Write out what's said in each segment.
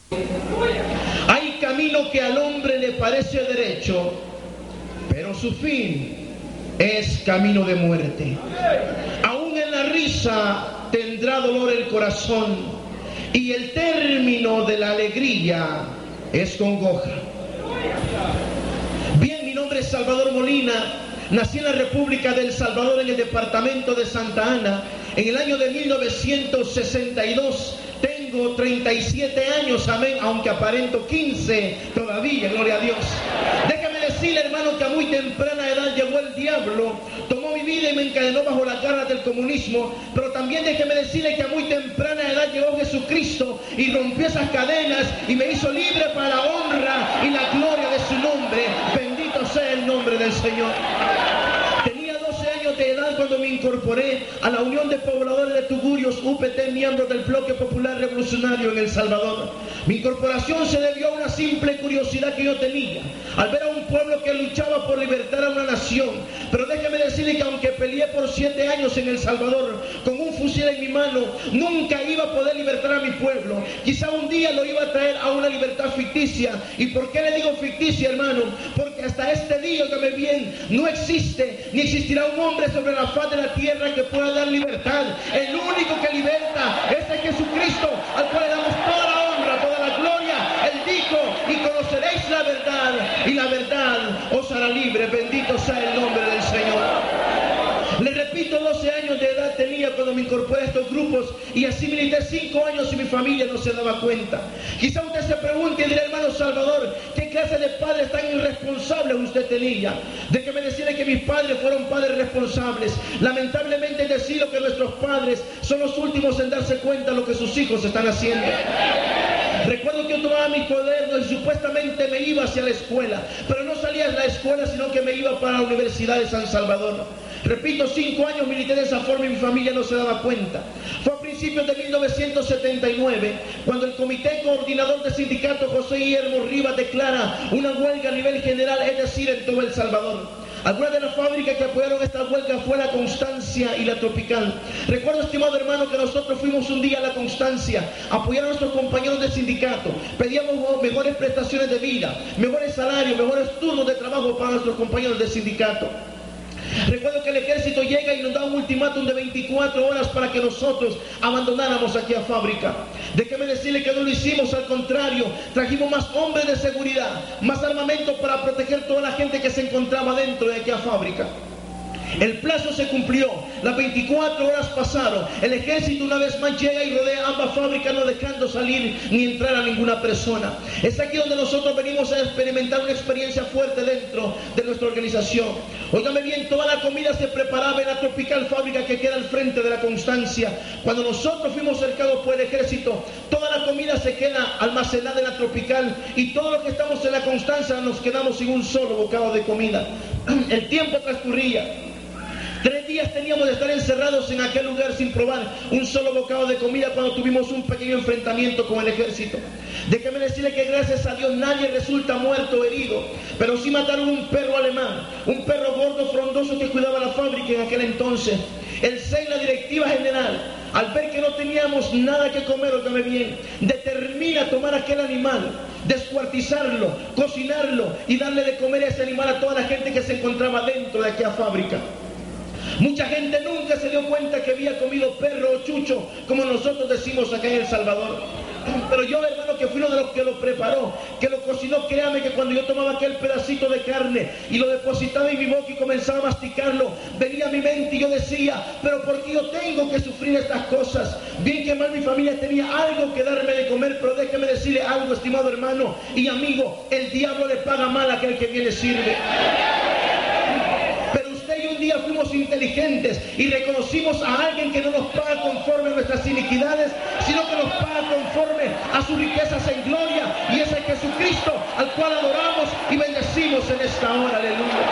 Hay camino que al hombre le parece derecho, pero su fin es camino de muerte. Aún en la risa tendrá dolor el corazón, y el término de la alegría es congoja. Bien, mi nombre es Salvador Molina. Nací en la República del Salvador, en el departamento de Santa Ana, en el año de 1962. Tengo 37 años, amén, aunque aparento 15 todavía, gloria a Dios. Déjame decirle, hermano, que a muy temprana edad llegó el diablo, tomó mi vida y me encadenó bajo las garras del comunismo. Pero también déjeme decirle que a muy temprana edad llegó Jesucristo y rompió esas cadenas y me hizo libre para la honra y la gloria de su nombre. Bendito sea el nombre del Señor. Tenía 12 años de edad cuando me incorporé a la Unión de Pobladores de Tugurios, UPT, miembro del Bloque Popular Revolucionario en El Salvador. Mi incorporación se debió a una simple curiosidad que yo tenía, al ver a un pueblo que luchaba por libertar a una nación. Pero déjeme decirle que aunque peleé por 7 años en El Salvador con un fusil en mi mano, nunca iba a poder libertar a mi pueblo. Quizá un día lo iba a traer a una libertad ficticia. ¿Y por qué le digo ficticia, hermano? Porque hasta este día, óigame bien, no existe ni existirá un hombre sobre la faz de la tierra que pueda dar libertad. El único que liberta es el Jesucristo, al cual le damos toda la honra, toda la gloria. Él dijo: y conoceréis la verdad, y la verdad os hará libre. Bendito sea el nombre del Señor. Le repito, 12 años de edad tenía cuando me incorporé a estos grupos, y así milité 5 años y mi familia no se daba cuenta. Quizá usted se pregunte y dirá: hermano Salvador, ¿qué clase de padres tan irresponsables usted tenía? Déjeme decirle que mis padres fueron padres responsables. Lamentablemente es decirlo que nuestros padres son los últimos en darse cuenta de lo que sus hijos están haciendo. Recuerdo que yo tomaba mis cuadernos y supuestamente me iba hacia la escuela, pero no salía de la escuela, sino que me iba para la Universidad de San Salvador. Repito, 5 años milité de esa forma y mi familia no se daba cuenta. Fue a principios de 1979 cuando el Comité Coordinador del Sindicato José Guillermo Rivas declara una huelga a nivel general, es decir, en todo El Salvador. Algunas de las fábricas que apoyaron esta huelga fue la Constancia y la Tropical. Recuerdo, estimado hermano, que nosotros fuimos un día a la Constancia a apoyar a nuestros compañeros del sindicato. Pedíamos mejores prestaciones de vida, mejores salarios, mejores turnos de trabajo para nuestros compañeros del sindicato. Recuerdo que el ejército llega y nos da un ultimátum de 24 horas para que nosotros abandonáramos aquella fábrica. Déjeme decirle que no lo hicimos, al contrario, trajimos más hombres de seguridad, más armamento para proteger toda la gente que se encontraba dentro de aquella fábrica. El plazo se cumplió, las 24 horas pasaron, el ejército una vez más llega y rodea ambas fábricas, no dejando salir ni entrar a ninguna persona. Es aquí donde nosotros venimos a experimentar una experiencia fuerte dentro de nuestra organización. Óigame bien, toda la comida se preparaba en la Tropical, fábrica que queda al frente de la Constancia. Cuando nosotros fuimos cercados por el ejército, toda la comida se queda almacenada en la Tropical, y todos los que estamos en la Constancia nos quedamos sin un solo bocado de comida. El tiempo transcurría. 3 días teníamos de estar encerrados en aquel lugar sin probar un solo bocado de comida cuando tuvimos un pequeño enfrentamiento con el ejército. Déjeme decirle que gracias a Dios nadie resulta muerto o herido, pero sí mataron un perro alemán, un perro gordo frondoso que cuidaba la fábrica en aquel entonces. El SEI, la directiva general, al ver que no teníamos nada que comer, óigame bien, determina tomar aquel animal, descuartizarlo, cocinarlo y darle de comer a ese animal a toda la gente que se encontraba dentro de aquella fábrica. Mucha gente nunca se dio cuenta que había comido perro o chucho, como nosotros decimos acá en El Salvador. Pero yo, hermano, que fui uno de los que lo preparó, que lo cocinó, créame que cuando yo tomaba aquel pedacito de carne y lo depositaba en mi boca y comenzaba a masticarlo, venía a mi mente y yo decía: pero ¿por qué yo tengo que sufrir estas cosas? Bien que mal mi familia tenía algo que darme de comer, pero déjeme decirle algo, estimado hermano y amigo: el diablo le paga mal a aquel que bien le sirve. Un día fuimos inteligentes y reconocimos a alguien que no nos paga conforme a nuestras iniquidades, sino que nos paga conforme a sus riquezas en gloria, y es el Jesucristo al cual adoramos y bendecimos en esta hora. Aleluya.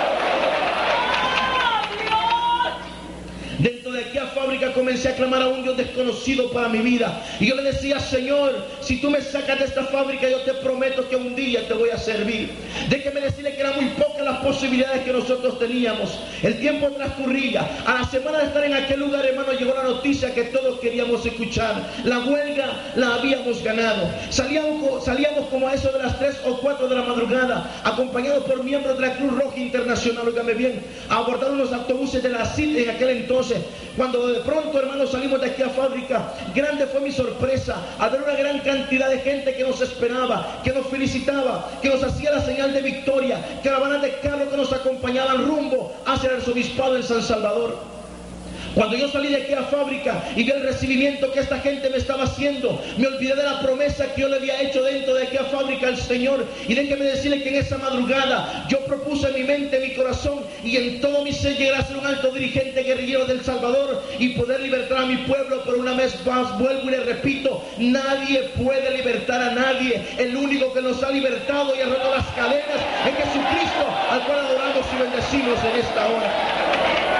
Dentro de aquella fábrica comencé a clamar a un Dios desconocido para mi vida, y yo le decía: Señor, si tú me sacas de esta fábrica, yo te prometo que un día te voy a servir. Déjeme decirle que era muy poco pocas las posibilidades que nosotros teníamos. El tiempo transcurría. A la semana de estar en aquel lugar, hermano, llegó la noticia que todos queríamos escuchar. La huelga la habíamos ganado. Salíamos como a eso de las 3 o 4 de la madrugada, acompañados por miembros de la Cruz Roja Internacional, óigame bien, a abordar unos autobuses de la CID en aquel entonces. Cuando de pronto, hermano, salimos de aquí a Fábrica, grande fue mi sorpresa al ver una gran cantidad de gente que nos esperaba, que nos felicitaba, que nos hacía la señal de victoria, caravanas de carros que nos acompañaban rumbo hacia el arzobispado en San Salvador. Cuando yo salí de aquí a Fábrica y vi el recibimiento que esta gente me estaba haciendo, me olvidé de la promesa que yo le había hecho dentro de aquí a Fábrica al Señor. Y déjeme decirle que en esa madrugada yo propuse en mi mente, en mi corazón y en todo mi ser llegar a ser un alto dirigente guerrillero del Salvador y poder libertar a mi pueblo. Pero una vez más vuelvo y le repito, nadie puede libertar a nadie. El único que nos ha libertado y ha roto las cadenas es Jesucristo, al cual adoramos y bendecimos en esta hora.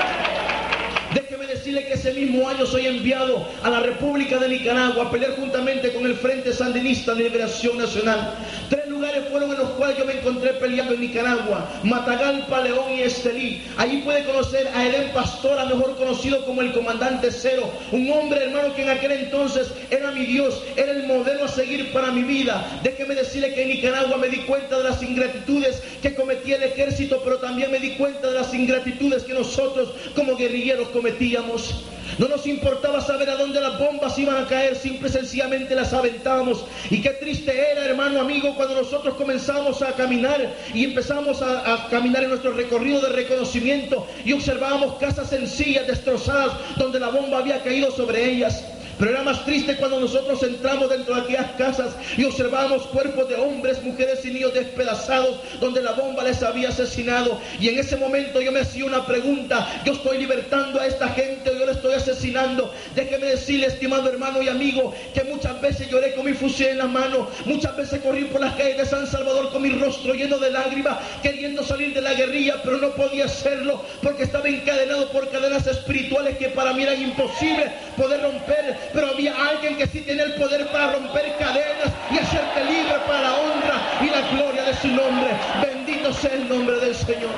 Déjeme decirle que ese mismo año soy enviado a la República de Nicaragua a pelear juntamente con el Frente Sandinista de Liberación Nacional. 3 lugares fueron en los cuales yo me encontré peleando en Nicaragua: Matagalpa, León y Estelí. Allí pude conocer a Edén Pastora, mejor conocido como el Comandante Cero, un hombre, hermano, que en aquel entonces era mi Dios, era el modelo a seguir para mi vida. Déjeme decirle que en Nicaragua me di cuenta de las ingratitudes que cometía el ejército, pero también me di cuenta de las ingratitudes que nosotros como guerrilleros cometíamos. No nos importaba saber a dónde las bombas iban a caer, simple y sencillamente las aventábamos. Y qué triste era, hermano amigo, cuando nosotros comenzamos a caminar y empezamos a caminar en nuestro recorrido de reconocimiento y observábamos casas sencillas, destrozadas, donde la bomba había caído sobre ellas. Pero era más triste cuando nosotros entramos dentro de aquellas casas y observábamos cuerpos de hombres, mujeres y niños despedazados, donde la bomba les había asesinado. Y en ese momento yo me hacía una pregunta: ¿yo estoy libertando a esta gente o yo la estoy asesinando? Déjeme decirle, estimado hermano y amigo, que muchas veces lloré con mi fusil en la mano, muchas veces corrí por las calles de San Salvador con mi rostro lleno de lágrimas, queriendo salir de la guerrilla, pero no podía hacerlo porque estaba encadenado por cadenas espirituales que para mí eran imposibles poder romper. Pero había alguien que sí tenía el poder para romper cadenas y hacerte libre para la honra y la gloria de su nombre. Bendito sea el nombre del Señor.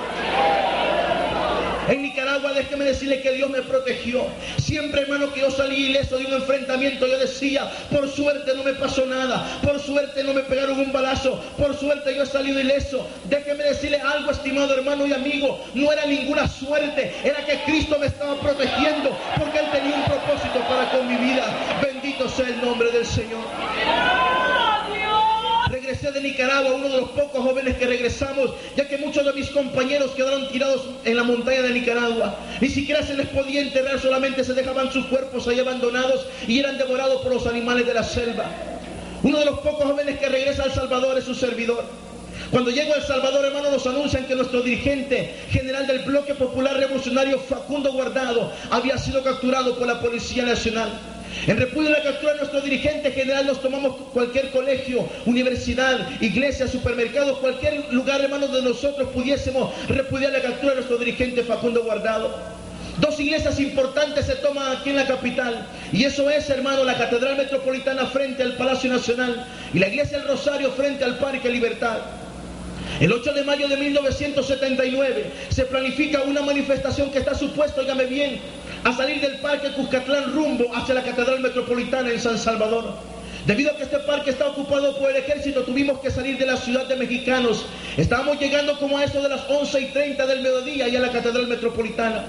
En Nicaragua, déjeme decirle que Dios me protegió. Siempre, hermano, que yo salí ileso de un enfrentamiento, yo decía: por suerte no me pasó nada, por suerte no me pegaron un balazo, por suerte yo he salido ileso. Déjeme decirle algo, estimado hermano y amigo, no era ninguna suerte, era que Cristo me estaba protegiendo, porque Él tenía un propósito para con mi vida. Bendito sea el nombre del Señor. Regresé de Nicaragua, uno de los pocos jóvenes que regresamos, ya que muchos de mis compañeros quedaron tirados en la montaña de Nicaragua. Ni siquiera se les podía enterrar, solamente se dejaban sus cuerpos ahí abandonados y eran devorados por los animales de la selva. Uno de los pocos jóvenes que regresa a El Salvador es su servidor. Cuando llego a El Salvador, hermano, nos anuncian que nuestro dirigente general del Bloque Popular Revolucionario, Facundo Guardado, había sido capturado por la Policía Nacional. En repudio de la captura de nuestro dirigente general, nos tomamos cualquier colegio, universidad, iglesia, supermercado, cualquier lugar, hermanos, donde nosotros pudiésemos repudiar la captura de nuestro dirigente Facundo Guardado. 2 iglesias importantes se toman aquí en la capital, y eso es, hermano, la Catedral Metropolitana frente al Palacio Nacional y la Iglesia del Rosario frente al Parque Libertad. El 8 de mayo de 1979 se planifica una manifestación que está supuesta, óigame bien, a salir del Parque Cuscatlán rumbo hacia la Catedral Metropolitana en San Salvador. Debido a que este parque está ocupado por el ejército, tuvimos que salir de la ciudad de Mexicanos. Estábamos llegando como a eso de las 11:30 del mediodía y a la Catedral Metropolitana.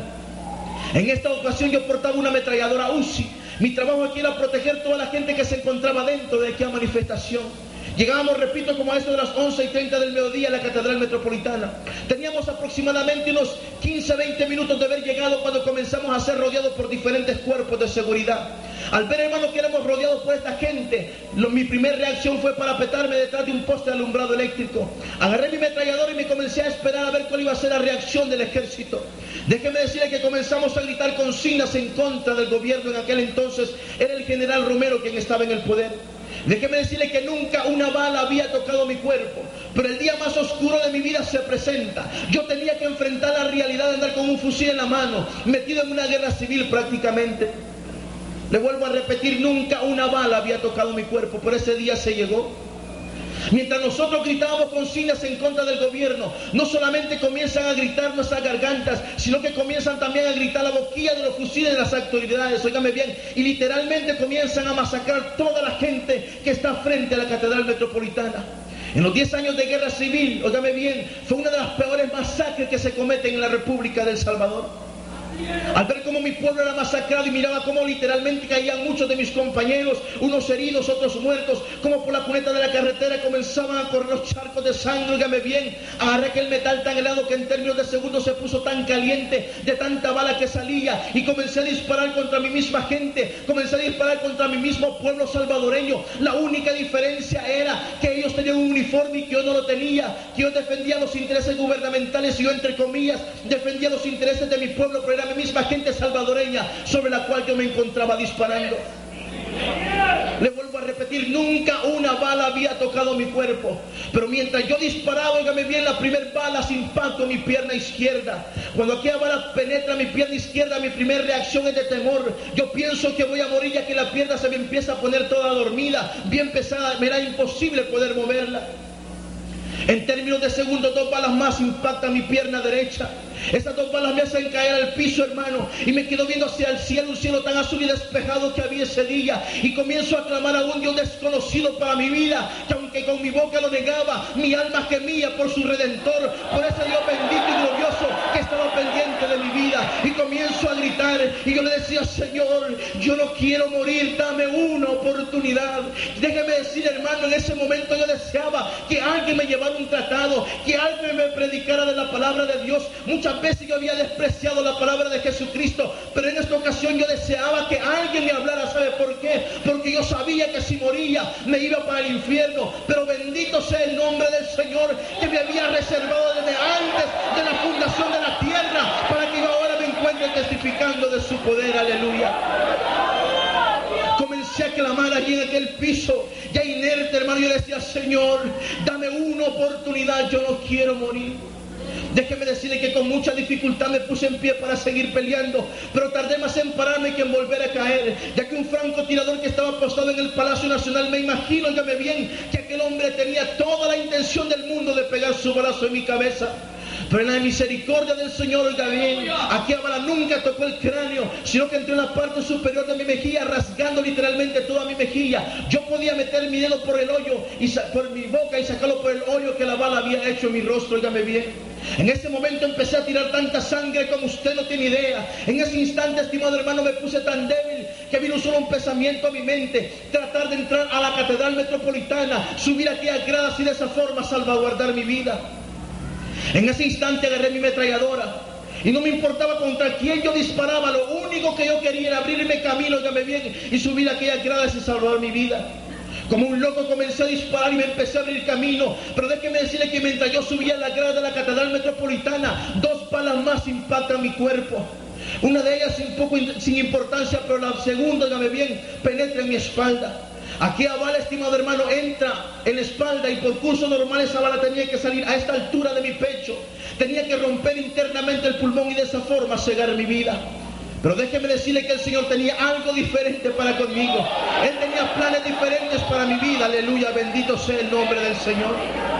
En esta ocasión yo portaba una ametralladora Uzi. Mi trabajo aquí era proteger toda la gente que se encontraba dentro de aquella manifestación. Llegábamos, repito, como a eso de las 11:30 del mediodía a la Catedral Metropolitana. Teníamos aproximadamente unos 15-20 minutos de haber llegado cuando comenzamos a ser rodeados por diferentes cuerpos de seguridad. Al ver, hermano, que éramos rodeados por esta gente, mi primera reacción fue parapetarme detrás de un poste de alumbrado eléctrico. Agarré mi ametrallador y me comencé a esperar a ver cuál iba a ser la reacción del ejército. Déjeme decirle que comenzamos a gritar consignas en contra del gobierno. En aquel entonces era el general Romero quien estaba en el poder. Déjeme decirle que nunca una bala había tocado mi cuerpo, pero el día más oscuro de mi vida se presenta. Yo tenía que enfrentar la realidad de andar con un fusil en la mano, metido en una guerra civil prácticamente. Le vuelvo a repetir, nunca una bala había tocado mi cuerpo, pero ese día se llegó. Mientras nosotros gritábamos consignas en contra del gobierno, no solamente comienzan a gritar nuestras gargantas, sino que comienzan también a gritar la boquilla de los fusiles de las autoridades, óigame bien, y literalmente comienzan a masacrar toda la gente que está frente a la Catedral Metropolitana. En los 10 años de guerra civil, óigame bien, fue una de las peores masacres que se cometen en la República de El Salvador. Al ver cómo mi pueblo era masacrado y miraba cómo literalmente caían muchos de mis compañeros, unos heridos, otros muertos, como por la cuneta de la carretera comenzaban a correr los charcos de sangre, óigame bien, agarré aquel metal tan helado que en términos de segundos se puso tan caliente de tanta bala que salía, y comencé a disparar contra mi misma gente, comencé a disparar contra mi mismo pueblo salvadoreño. La única diferencia era que ellos tenían un uniforme y que yo no lo tenía, que yo defendía los intereses gubernamentales y yo, entre comillas, defendía los intereses de mi pueblo, pero era mi misma gente salvadoreña sobre la cual yo me encontraba disparando. Le vuelvo a repetir, nunca una bala había tocado mi cuerpo, pero mientras yo disparaba, óigame bien, la primer bala se impactó en mi pierna izquierda. Cuando aquella bala penetra mi pierna izquierda, mi primera reacción es de temor. Yo pienso que voy a morir, ya que la pierna se me empieza a poner toda dormida, bien pesada, me era imposible poder moverla. En términos de segundos, 2 balas más impactan mi pierna derecha. Esas 2 balas me hacen caer al piso, hermano, y me quedo viendo hacia el cielo, un cielo tan azul y despejado que había ese día, y comienzo a clamar a un Dios desconocido para mi vida, que aunque con mi boca lo negaba, mi alma gemía por su Redentor, por ese Dios bendito y glorioso que estaba pendiente de mi vida. Y comienzo a gritar, y yo le decía: Señor, yo no quiero morir, dame una oportunidad. Déjeme decir, hermano, en ese momento yo deseaba que alguien me llevara un tratado, que alguien me predicara de la palabra de Dios. Muchas veces yo había despreciado la palabra de Jesucristo, pero en esta ocasión yo deseaba que alguien me hablara. ¿Sabe por qué? Porque yo sabía que si moría me iba para el infierno, pero bendito sea el nombre del Señor, que me había reservado desde antes de la fundación de la tierra, para que yo ahora me encuentre testificando de su poder. Aleluya. Comencé a clamar allí en aquel piso, ya inerte, hermano. Yo decía: Señor, dame una oportunidad, yo no quiero morir. Déjeme decirle que con mucha dificultad me puse en pie para seguir peleando, pero tardé más en pararme que en volver a caer, ya que un francotirador que estaba postado en el Palacio Nacional, me imagino, óigame bien, que aquel hombre tenía toda la intención del mundo de pegar su balazo en mi cabeza. Pero en la misericordia del Señor, oiga bien, aquella bala nunca tocó el cráneo, sino que entró en la parte superior de mi mejilla, rasgando literalmente toda mi mejilla. Yo podía meter mi dedo por el hoyo, por mi boca, y sacarlo por el hoyo que la bala había hecho en mi rostro, óigame bien. En ese momento empecé a tirar tanta sangre como usted no tiene idea. En ese instante, estimado hermano, me puse tan débil que vino solo un pensamiento a mi mente: tratar de entrar a la Catedral Metropolitana, subir aquellas gradas y de esa forma salvaguardar mi vida. En ese instante agarré mi ametralladora y no me importaba contra quién yo disparaba. Lo único que yo quería era abrirme camino, óigame bien, y subir aquellas gradas y salvar mi vida. Como un loco comencé a disparar y me empecé a abrir camino, pero déjeme decirle que mientras yo subía la grada de la Catedral Metropolitana, 2 balas más impactan mi cuerpo. Una de ellas un poco sin importancia, pero la segunda, óigame bien, penetra en mi espalda. Aquella bala, estimado hermano, entra en la espalda, y por curso normal esa bala tenía que salir a esta altura de mi pecho. Tenía que romper internamente el pulmón y de esa forma cegar mi vida. Pero déjeme decirle que el Señor tenía algo diferente para conmigo. Él tenía planes diferentes para mi vida. Aleluya, bendito sea el nombre del Señor.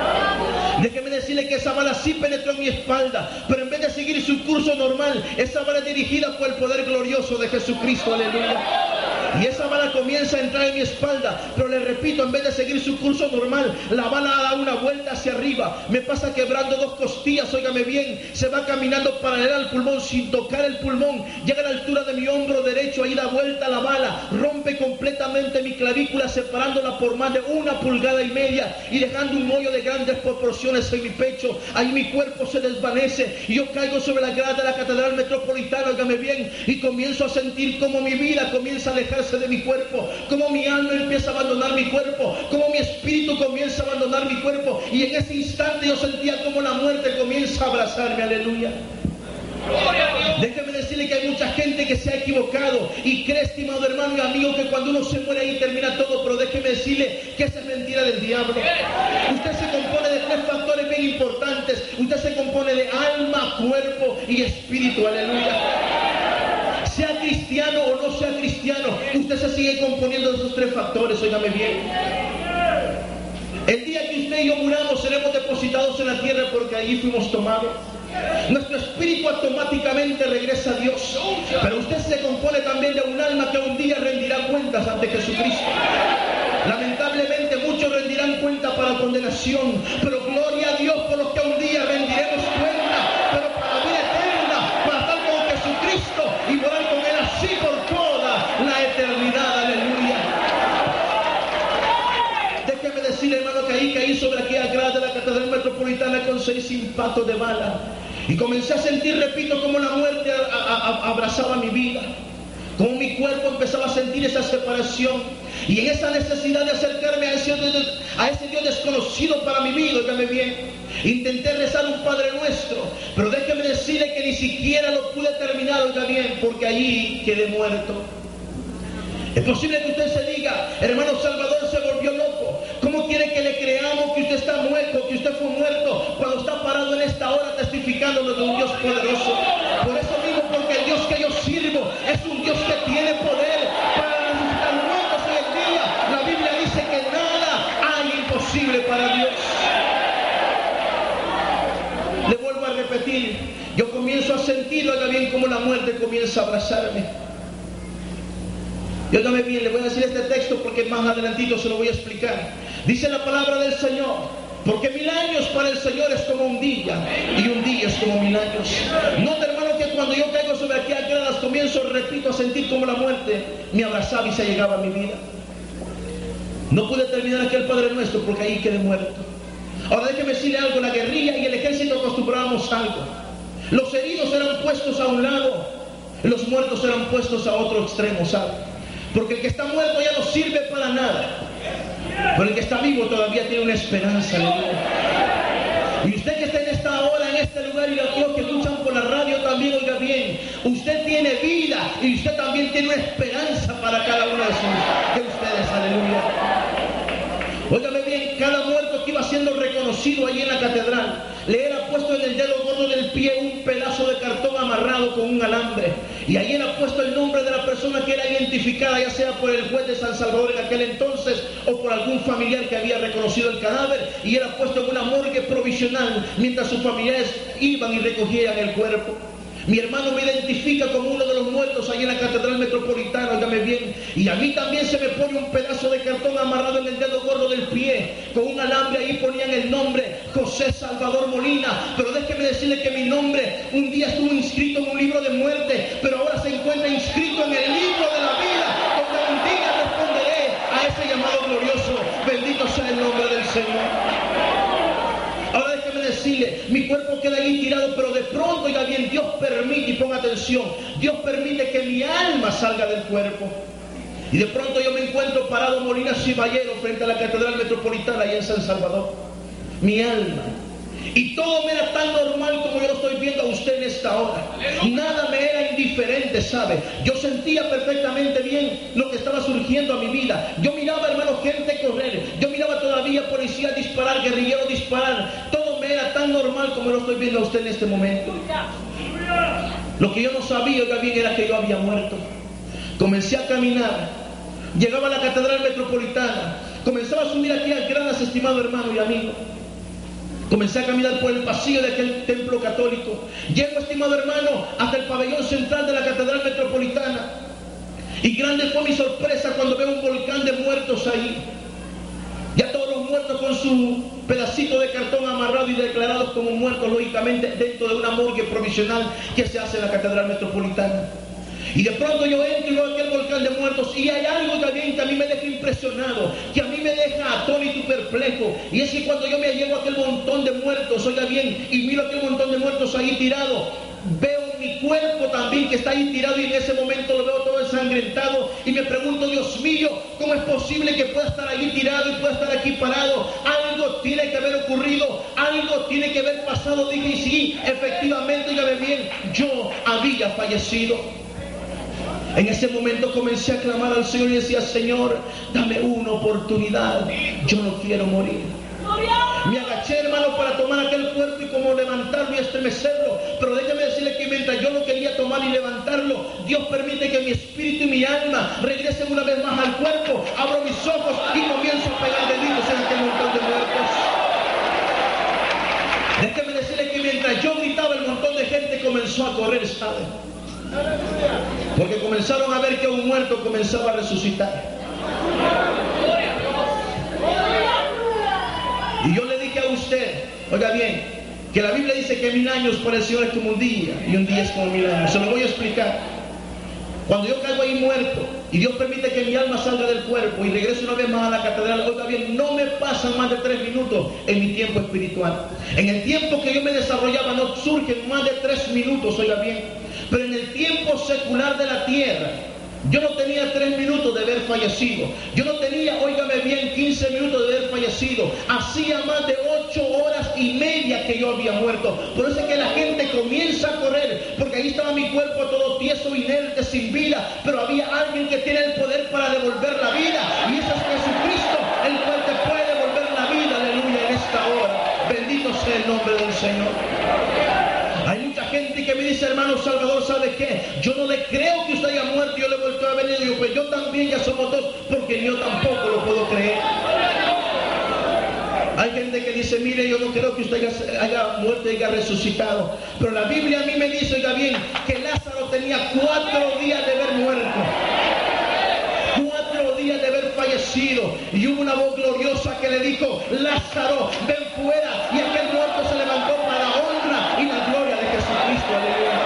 Déjeme decirle que esa bala sí penetró en mi espalda, pero en vez de seguir su curso normal, esa bala es dirigida por el poder glorioso de Jesucristo. Aleluya. Y esa bala comienza a entrar en mi espalda, pero le repito, en vez de seguir su curso normal, la bala da una vuelta hacia arriba, me pasa quebrando 2 costillas, óigame bien, se va caminando paralela al pulmón sin tocar el pulmón, llega a la altura de mi hombro derecho, ahí da vuelta la bala, rompe completamente mi clavícula, separándola por más de 1,5 pulgadas y dejando un hoyo de grandes proporciones en mi pecho. Ahí mi cuerpo se desvanece y yo caigo sobre la grada de la Catedral Metropolitana, óigame bien, y comienzo a sentir como mi vida comienza a alejarse de mi cuerpo, como mi alma empieza a abandonar mi cuerpo, como mi espíritu comienza a abandonar mi cuerpo, y en ese instante yo sentía como la muerte comienza a abrazarme. Aleluya. Déjeme decirle que hay mucha gente que se ha equivocado y cree, estimado hermano y amigo, que cuando uno se muere ahí termina todo, pero déjeme decirle que esa es mentira del diablo. Usted se compone de 3 factores bien importantes. Usted se compone de alma, cuerpo y espíritu. Aleluya. Sea cristiano o no sea cristiano, usted se sigue componiendo de esos 3 factores, óigame bien. El día que usted y yo muramos seremos depositados en la tierra porque allí fuimos tomados. Nuestro espíritu automáticamente regresa a Dios, pero usted se compone también de un alma que un día rendirá cuentas ante Jesucristo. Lamentablemente muchos rendirán cuenta para condenación, pero gloria a Dios por los que un día rendiremos cuenta, pero para vida eterna, para estar con Jesucristo y morar con Él así por toda la eternidad. Aleluya. Déjeme decirle, hermano, que ahí caí sobre aquella grada de la Catedral Metropolitana con 6 impactos de bala. Y comencé a sentir, repito, como la muerte abrazaba mi vida. Como mi cuerpo empezaba a sentir esa separación. Y en esa necesidad de acercarme a ese Dios desconocido para mi vida, óigame bien, intenté rezar un Padre Nuestro. Pero déjeme decirle que ni siquiera lo pude terminar, oiga bien, porque allí quedé muerto. Es posible que usted se diga, hermano, Salvador se volvió loco. ¿Cómo quiere que le creamos que usted está muerto, que usted fue muerto, cuando está parado en esta hora testificándonos de un Dios poderoso? Por eso mismo, porque el Dios que yo sirvo es un Dios que tiene poder para resucitar muertos hoy en día. La Biblia dice que nada hay imposible para Dios. Le vuelvo a repetir, yo comienzo a sentirlo, oiga bien, como la muerte comienza a abrazarme. Y óigame bien, le voy a decir este texto porque más adelantito se lo voy a explicar. Dice la palabra del Señor, porque 1000 años para el Señor es como un día, y un día es como 1000 años. Nota, hermano, que cuando yo caigo sobre aquellas gradas comienzo, repito, a sentir como la muerte me abrazaba y se llegaba a mi vida. No pude terminar aquel Padre Nuestro porque ahí quedé muerto. Ahora déjeme decirle algo, la guerrilla y el ejército acostumbrábamos algo. Los heridos eran puestos a un lado, los muertos eran puestos a otro extremo, ¿sabe? Porque el que está muerto ya no sirve para nada, pero el que está vivo todavía tiene una esperanza. Aleluya. Y usted que está en esta hora, en este lugar, y aquellos que escuchan por la radio también, oiga bien, usted tiene vida y usted también tiene una esperanza para cada uno de ustedes. Aleluya. Óigame bien, cada muerto que iba siendo reconocido allí en la catedral, le era puesto en el dedo gordo del pie un pedazo de cartón amarrado con un alambre. Y ahí era puesto el nombre de la persona que era identificada, ya sea por el juez de San Salvador en aquel entonces o por algún familiar que había reconocido el cadáver. Y era puesto en una morgue provisional mientras sus familiares iban y recogían el cuerpo. Mi hermano me identifica como uno de los muertos ahí en la Catedral Metropolitana, óigame bien. Y a mí también se me pone un pedazo de cartón amarrado en el dedo gordo del pie, con un alambre. Ahí ponían el nombre, José Salvador Molina. Pero déjeme decirle que mi nombre un día estuvo inscrito en un libro de muerte, pero ahora se encuentra inscrito en el libro de la vida, donde un día responderé a ese llamado glorioso. Bendito sea el nombre del Señor. Ahora déjeme decirle, mi cuerpo queda ahí tirado, pero de pronto, oiga bien, Dios permite, y ponga atención, Dios permite que mi alma salga del cuerpo. Y de pronto yo me encuentro parado Molina Ciballero frente a la Catedral Metropolitana ahí en San Salvador. Mi alma. Y todo me era tan normal como yo lo estoy viendo a usted en esta hora. Nada me era indiferente, ¿sabe? Yo sentía perfectamente bien lo que estaba surgiendo a mi vida. Yo miraba, hermano, gente correr. Yo miraba todavía policía disparar, guerrilleros disparar. Todo me era tan normal como lo estoy viendo a usted en este momento. Lo que yo no sabía, oiga bien, era que yo había muerto. Comencé a caminar. Llegaba a la Catedral Metropolitana. Comenzaba a subir aquí a gradas, estimado hermano y amigo. Comencé a caminar por el pasillo de aquel templo católico. Llego, estimado hermano, hasta el pabellón central de la Catedral Metropolitana. Y grande fue mi sorpresa cuando veo un volcán de muertos ahí. Ya todos los muertos con su pedacito de cartón amarrado y declarados como muertos, lógicamente, dentro de una morgue provisional que se hace en la Catedral Metropolitana. Y de pronto yo entro y veo aquel volcán de muertos, y hay algo también que a mí me deja impresionado, que a mí me deja atónito y perplejo. Y es que cuando yo me llevo a aquel montón de muertos, oiga bien, y miro aquel montón de muertos ahí tirado, veo mi cuerpo también que está ahí tirado, y en ese momento lo veo todo ensangrentado, y me pregunto, Dios mío, ¿cómo es posible que pueda estar ahí tirado y pueda estar aquí parado? Algo tiene que haber ocurrido, algo tiene que haber pasado. Dije, y sí, efectivamente, oígame bien, yo había fallecido. En ese momento comencé a clamar al Señor y decía, Señor, dame una oportunidad, yo no quiero morir. Me agaché, hermano, para tomar aquel cuerpo y como levantarlo y estremecerlo, pero déjame decirle que mientras yo lo quería tomar y levantarlo, Dios permite que mi espíritu y mi alma regresen una vez más al cuerpo. Abro mis ojos y comienzo a pegar deditos en aquel montón de muertos. comenzó a correr, ¿sabe? Porque comenzaron a ver que un muerto comenzaba a resucitar. Y yo le dije a usted, oiga bien, que la Biblia dice que 1000 años para el Señor es como un día, y un día es como 1000 años. Se lo voy a explicar. Cuando yo caigo ahí muerto, y Dios permite que mi alma salga del cuerpo y regrese una vez más a la catedral, oiga bien, no me pasan más de 3 minutos en mi tiempo espiritual. En el tiempo que yo me desarrollaba no surgen más de 3 minutos, oiga bien. Pero en el tiempo secular de la tierra, yo no tenía 3 minutos de haber fallecido. Yo no tenía, óigame bien, 15 minutos de haber fallecido. Hacía más de 8 horas y media que yo había muerto. Por eso es que la gente comienza a correr, porque ahí estaba mi cuerpo todo tieso, inerte, sin vida. Pero había alguien que tiene el poder para devolver la vida. Y ese es Jesucristo, el cual te puede devolver la vida, aleluya, en esta hora. Bendito sea el nombre del Señor. Hay mucha gente que me dice, hermano Salvador, ¿sabe qué? Yo no le creo que usted haya muerto. Yo le vuelto a venir y digo, pues yo también, ya somos dos, porque yo tampoco lo puedo creer. Hay gente que dice, mire, yo no creo que usted haya muerto y haya resucitado. Pero la Biblia a mí me dice, oiga bien, que Lázaro tenía 4 días de haber muerto. 4 días de haber fallecido. Y hubo una voz gloriosa que le dijo, Lázaro, ven fuera. Y aquel muerto se levantó para la honra y la gloria de Jesucristo. Aleluya.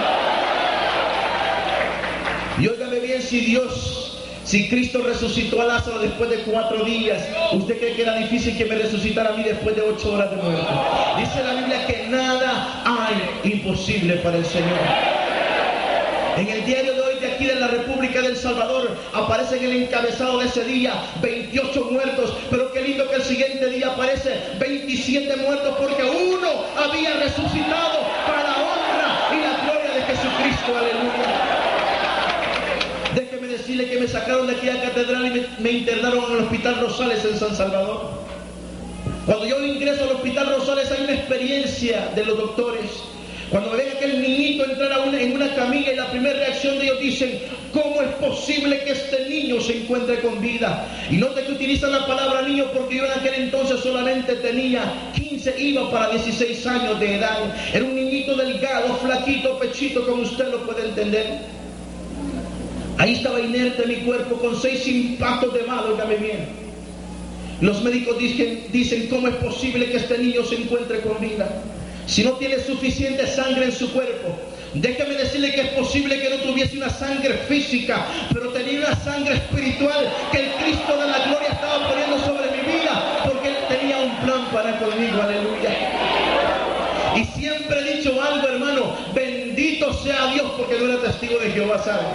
Y óigame bien, si Cristo resucitó a Lázaro después de 4 días, ¿usted cree que era difícil que me resucitara a mí después de 8 horas de muerte? Dice la Biblia que nada hay imposible para el Señor. En el diario de hoy de aquí de la República del Salvador aparece en el encabezado de ese día 28 muertos, pero qué lindo que el siguiente día aparece 27 muertos, porque uno había resucitado para la honra y la gloria de Jesucristo. Aleluya. Déjeme decirle que me sacaron de aquella catedral y me internaron en el Hospital Rosales en San Salvador. Cuando yo ingreso al Hospital Rosales hay una experiencia de los doctores. Cuando me ven aquel niñito entrar en una camilla y la primera reacción de ellos dicen, ¿cómo es posible que este niño se encuentre con vida? Y note que utilizan la palabra niño porque yo en aquel entonces solamente tenía 15, iba para 16 años de edad. Era un niñito delgado, flaquito, pechito, como usted lo puede entender. Ahí estaba inerte mi cuerpo con 6 impactos de bala, óigame bien. Los médicos dicen, ¿cómo es posible que este niño se encuentre con vida? Si no tiene suficiente sangre en su cuerpo. Déjame decirle que es posible que no tuviese una sangre física, pero tenía una sangre espiritual que el Cristo de la gloria estaba poniendo sobre mi vida, porque Él tenía un plan para conmigo, aleluya. Y siempre he dicho algo, hermano, bendito sea Dios, porque no era testigo de Jehová, ¿sabe?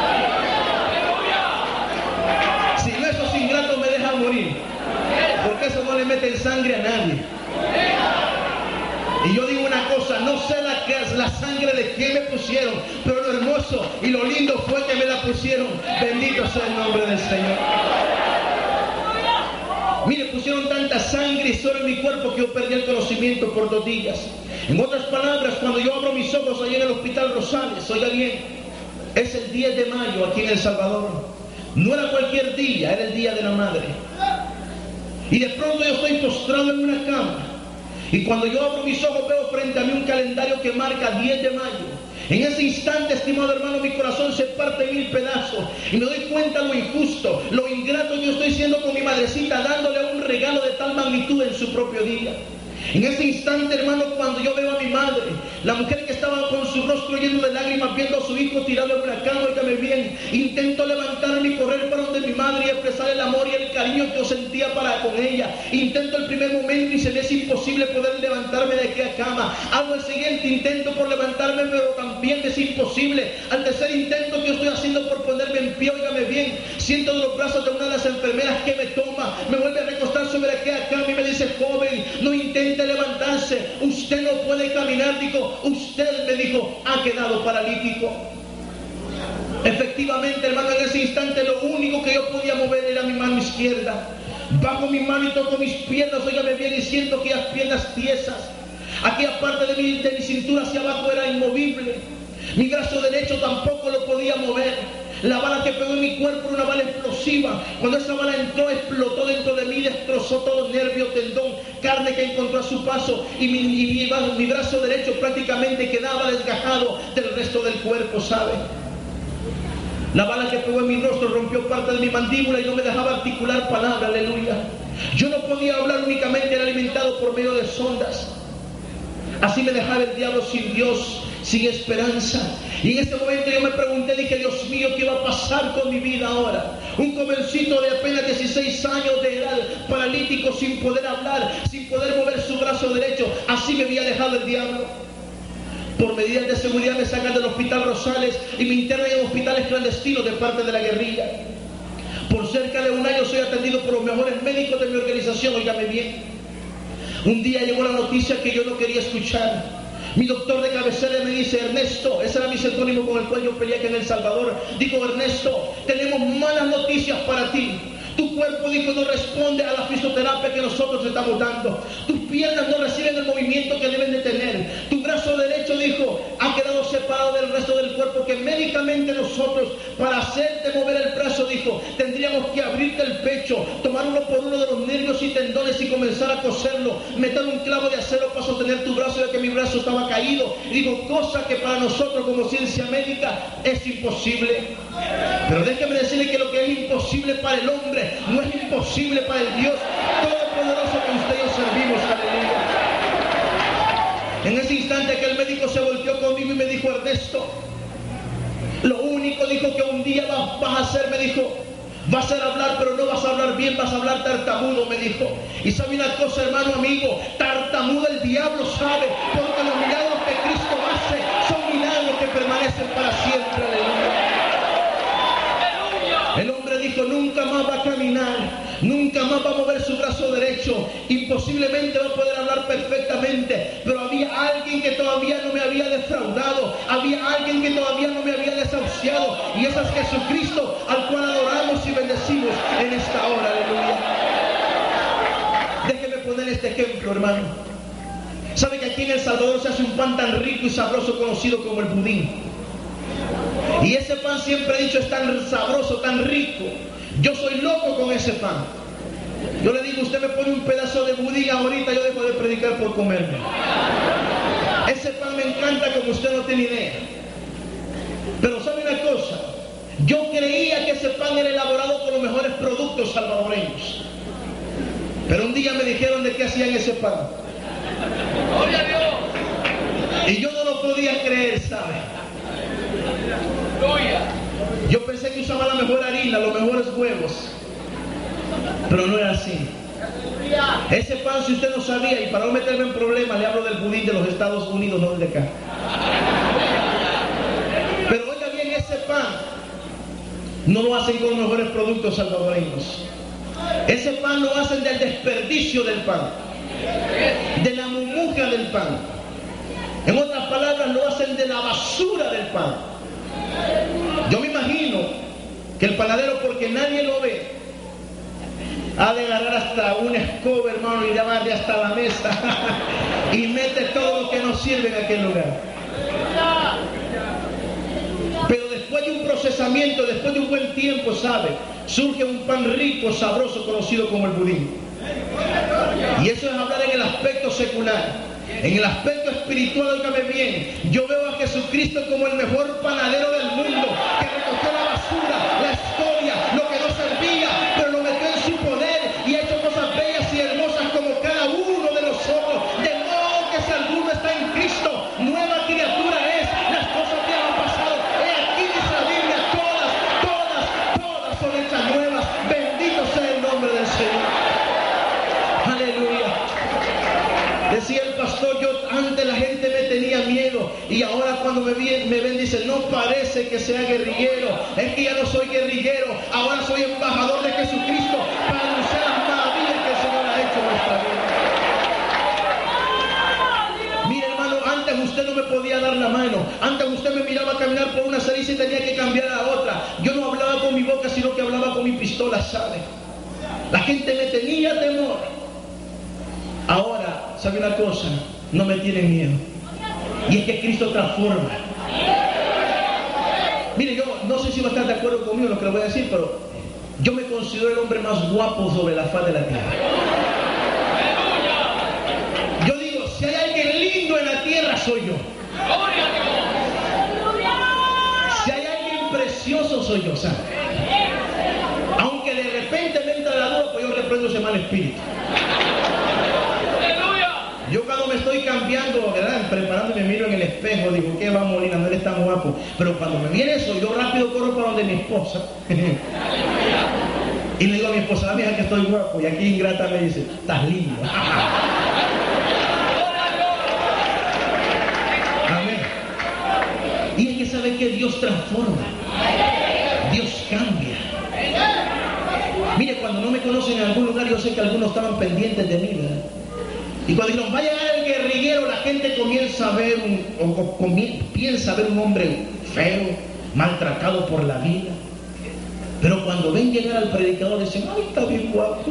Si no, esos ingratos me dejan morir, porque eso no le meten sangre a nadie. Y yo digo una cosa, no sé la sangre de quién me pusieron, pero lo hermoso y lo lindo fue que me la pusieron. Bendito sea el nombre del Señor. Mire, pusieron tanta sangre y solo en mi cuerpo que yo perdí el conocimiento por 2 días. En otras palabras, cuando yo abro mis ojos allá en el Hospital Rosales, oiga bien, es el 10 de mayo aquí en El Salvador. No era cualquier día, era el Día de la Madre. Y de pronto yo estoy postrado en una cama. Y cuando yo abro mis ojos veo frente a mí un calendario que marca 10 de mayo. En ese instante, estimado hermano, mi corazón se parte en 1000 pedazos. Y me doy cuenta lo injusto, lo ingrato que yo estoy siendo con mi madrecita, dándole un regalo de tal magnitud en su propio día. En ese instante, hermano, cuando yo veo a mi madre, la mujer que estaba con su rostro lleno de lágrimas, viendo a su hijo tirado en una cama, óigame bien, intento levantarme y correr para donde mi madre y expresar el amor y el cariño que yo sentía para con ella. Intento el primer momento y se me es imposible poder levantarme de aquella cama. Hago el siguiente intento por levantarme, pero también es imposible. Al tercer intento que yo estoy haciendo por ponerme en pie, óigame bien, siento de los brazos de una de las enfermeras que me toma, me vuelve a recostar sobre aquella cama y me dice, joven, no intente levantarse, usted no puede caminar. Digo, usted, me dijo, ha quedado paralítico. Efectivamente, hermano, en ese instante lo único que yo podía mover era mi mano izquierda. Bajo mi mano y toco mis piernas, óigame bien, y siento que las piernas tiesas. Aquella parte de mi cintura hacia abajo era inmovible. Mi brazo derecho tampoco lo podía mover. La bala que pegó en mi cuerpo era una bala explosiva. Cuando esa bala entró, explotó dentro de mí, destrozó todo nervio, tendón, carne que encontró a su paso, y mi brazo derecho prácticamente quedaba desgajado del resto del cuerpo, ¿sabe? La bala que pegó en mi rostro rompió parte de mi mandíbula y no me dejaba articular palabra, aleluya. Yo no podía hablar, únicamente era alimentado por medio de sondas. Así me dejaba el diablo sin Dios, sin esperanza. Y en ese momento yo me pregunté, dije, Dios mío, ¿qué va a pasar con mi vida ahora? Un jovencito de apenas 16 años de edad, paralítico, sin poder hablar, sin poder mover su brazo derecho. Así me había dejado el diablo. Por medidas de seguridad me sacan del hospital Rosales y me internan en hospitales clandestinos de parte de la guerrilla. Por cerca de un año soy atendido por los mejores médicos de mi organización, óigame bien. Un día llegó la noticia que yo no quería escuchar. Mi doctor de cabecera me dice, Ernesto, ese era mi seudónimo con el cual yo peleé aquí en El Salvador. Dijo, Ernesto, tenemos malas noticias para ti. Tu cuerpo, dijo, no responde a la fisioterapia que nosotros estamos dando. Tus piernas no reciben el movimiento que deben de tener. Tu brazo derecho, dijo, ha quedado separado del resto del cuerpo, que médicamente nosotros, para hacerte mover el brazo, dijo, tendríamos que abrirte el pecho, tomar uno por uno de los nervios y tendones y comenzar a coserlo, meter un clavo de acero para sostener tu brazo, ya que mi brazo estaba caído. Y digo, cosa que para nosotros como ciencia médica es imposible. Pero déjeme decirle que lo que es imposible para el hombre no es imposible para el Dios todopoderoso que usted y yo servimos. Aleluya. En ese instante que el médico se volteó conmigo y me dijo, Ernesto, lo único, dijo, que un día vas a hacer, me dijo, vas a hablar, pero no vas a hablar bien, vas a hablar tartamudo, me dijo. Y sabe una cosa, hermano amigo, tartamudo el diablo sabe, porque los milagros que Cristo hace son milagros que permanecen para siempre. Aleluya. El hombre dijo, nunca más va a caminar, nunca más va a mover su brazo derecho, imposiblemente va a poder hablar perfectamente, pero había alguien que todavía no me había defraudado, había alguien que todavía no me había desahuciado, y ese es Jesucristo, al cual adoramos y bendecimos en esta hora. Aleluya. Déjeme poner este ejemplo, hermano. ¿Sabe que aquí en El Salvador se hace un pan tan rico y sabroso conocido como el budín? Y ese pan, siempre he dicho, es tan sabroso, tan rico. Yo soy loco con ese pan. Yo le digo, usted me pone un pedazo de budín ahorita, yo dejo de predicar por comerme. Ese pan me encanta como usted no tiene idea. Pero sabe una cosa, yo creía que ese pan era elaborado con los mejores productos salvadoreños. Pero un día me dijeron de qué hacían ese pan. Y yo no lo podía creer, ¿sabe? Yo pensé que usaba la mejor harina, los mejores huevos, pero no era así. Ese pan, si usted no sabía, y para no meterme en problemas, le hablo del budín de los Estados Unidos, no del de acá. Pero oiga bien, ese pan no lo hacen con los mejores productos salvadoreños. Ese pan lo hacen del desperdicio del pan, de la mumuja del pan. En otras palabras, lo hacen de la basura del pan. Yo me imagino que el panadero, porque nadie lo ve, ha de agarrar hasta una escoba, hermano, y llevarle hasta la mesa y mete todo lo que no sirve en aquel lugar. Pero después de un procesamiento, después de un buen tiempo, ¿sabe? Surge un pan rico, sabroso, conocido como el budín. Y eso es hablar en el aspecto secular. En el aspecto espiritual, óigame bien, yo veo a Jesucristo como el mejor panadero del mundo, que recogió la basura, la escoria, lo que no servía, pero lo metió en su poder y ha hecho cosas bellas y hermosas como cada uno de nosotros. De modo que si alguno está en Cristo, nueva criatura es, las cosas que han pasado. Aquí dice la Biblia, todas son hechas nuevas. Bendito sea el nombre del Señor. Aleluya. Decía el pastor, yo antes la gente me tenía miedo y ahora cuando me ven dicen, no parece que sea guerrillero, es que ya no soy guerrillero, ahora soy embajador de Jesucristo para anunciar las maravillas que el Señor ha hecho en nuestra vida. Mire, hermano, antes usted no me podía dar la mano, antes usted me miraba caminar por una salida y tenía que cambiar a otra. Yo no hablaba con mi boca, sino que hablaba con mi pistola, ¿sabe? La gente me tenía temor. Ahora, ¿sabe una cosa? No me tienen miedo. Y es que Cristo transforma. Mire, yo no sé si va a estar de acuerdo conmigo en lo que le voy a decir, pero yo me considero el hombre más guapo sobre la faz de la tierra. Yo digo, si hay alguien lindo en la tierra, soy yo. Si hay alguien precioso, soy yo, ¿sabes? Aunque de repente me entra la duda, pues yo reprendo ese mal espíritu. Yo cuando me estoy cambiando, ¿verdad?, preparando y me miro en el espejo, digo, ¿qué va, Molina? No eres tan guapo. Pero cuando me viene eso, yo rápido corro para donde mi esposa. Y le digo a mi esposa, mira que estoy guapo. Y aquí ingrata me dice, estás lindo. Amén. Y es que sabe que Dios transforma. Dios cambia. Mire, cuando no me conocen en algún lugar, yo sé que algunos estaban pendientes de mí, ¿verdad? Y cuando dijeron, va a llegar el guerrillero, la gente comienza a ver piensa ver un hombre feo, maltratado por la vida. Pero cuando ven llegar al predicador, dicen, ¡ay, está bien guapo!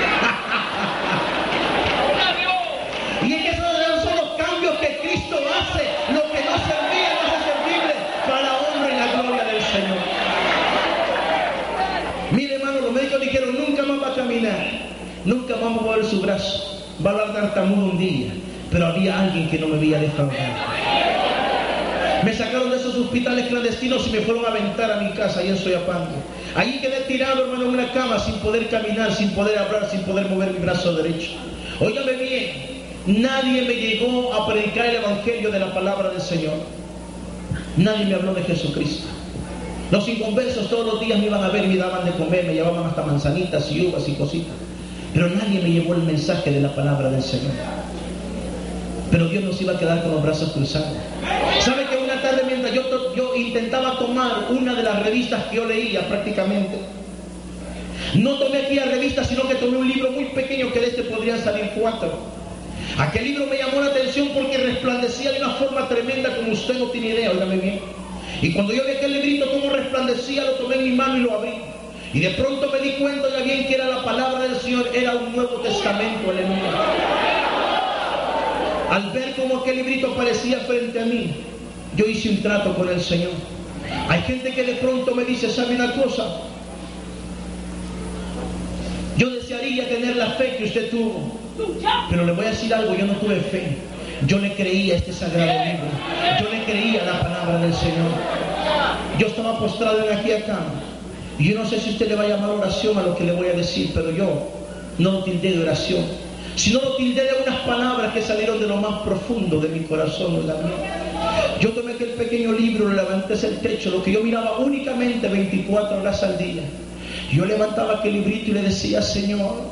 Y es que esos son los cambios que Cristo hace. Lo que no servía no hace servible para la honra y la gloria del Señor. Mire, hermano, los médicos dijeron, nunca más va a caminar, nunca más va a mover su brazo. Va a hablar tartamudo un día, pero había alguien que no me había dejado. Me sacaron de esos hospitales clandestinos y me fueron a aventar a mi casa, allá en Soyapango. Allí quedé tirado, hermano, en una cama, sin poder caminar, sin poder hablar, sin poder mover mi brazo derecho. Óigame bien, nadie me llegó a predicar el evangelio de la palabra del Señor. Nadie me habló de Jesucristo. Los inconversos todos los días me iban a ver y me daban de comer, me llevaban hasta manzanitas y uvas y cositas. Pero nadie me llevó el mensaje de la palabra del Señor. Pero Dios no se iba a quedar con los brazos cruzados. ¿Sabe que una tarde mientras yo intentaba tomar una de las revistas que yo leía prácticamente? No tomé aquella revista, sino que tomé un libro muy pequeño que de este podrían salir 4. Aquel libro me llamó la atención porque resplandecía de una forma tremenda como usted no tiene idea, óigame bien. Y cuando yo vi aquel librito como resplandecía, lo tomé en mi mano y lo abrí. Y de pronto me di cuenta ya bien que era la palabra del Señor, era un Nuevo Testamento, aleluya. Al ver cómo aquel librito aparecía frente a mí, yo hice un trato con el Señor. Hay gente que de pronto me dice, ¿sabe una cosa? Yo desearía tener la fe que usted tuvo, pero le voy a decir algo, yo no tuve fe. Yo le creía a este sagrado libro, yo le creía a la palabra del Señor. Yo estaba postrado en aquella cama. Y yo no sé si usted le va a llamar oración a lo que le voy a decir, pero yo no lo tildé de oración, sino lo tildé de unas palabras que salieron de lo más profundo de mi corazón, en la mía. Yo tomé aquel pequeño libro, lo levanté hacia el techo, lo que yo miraba únicamente 24 horas al día. Yo levantaba aquel librito y le decía, Señor,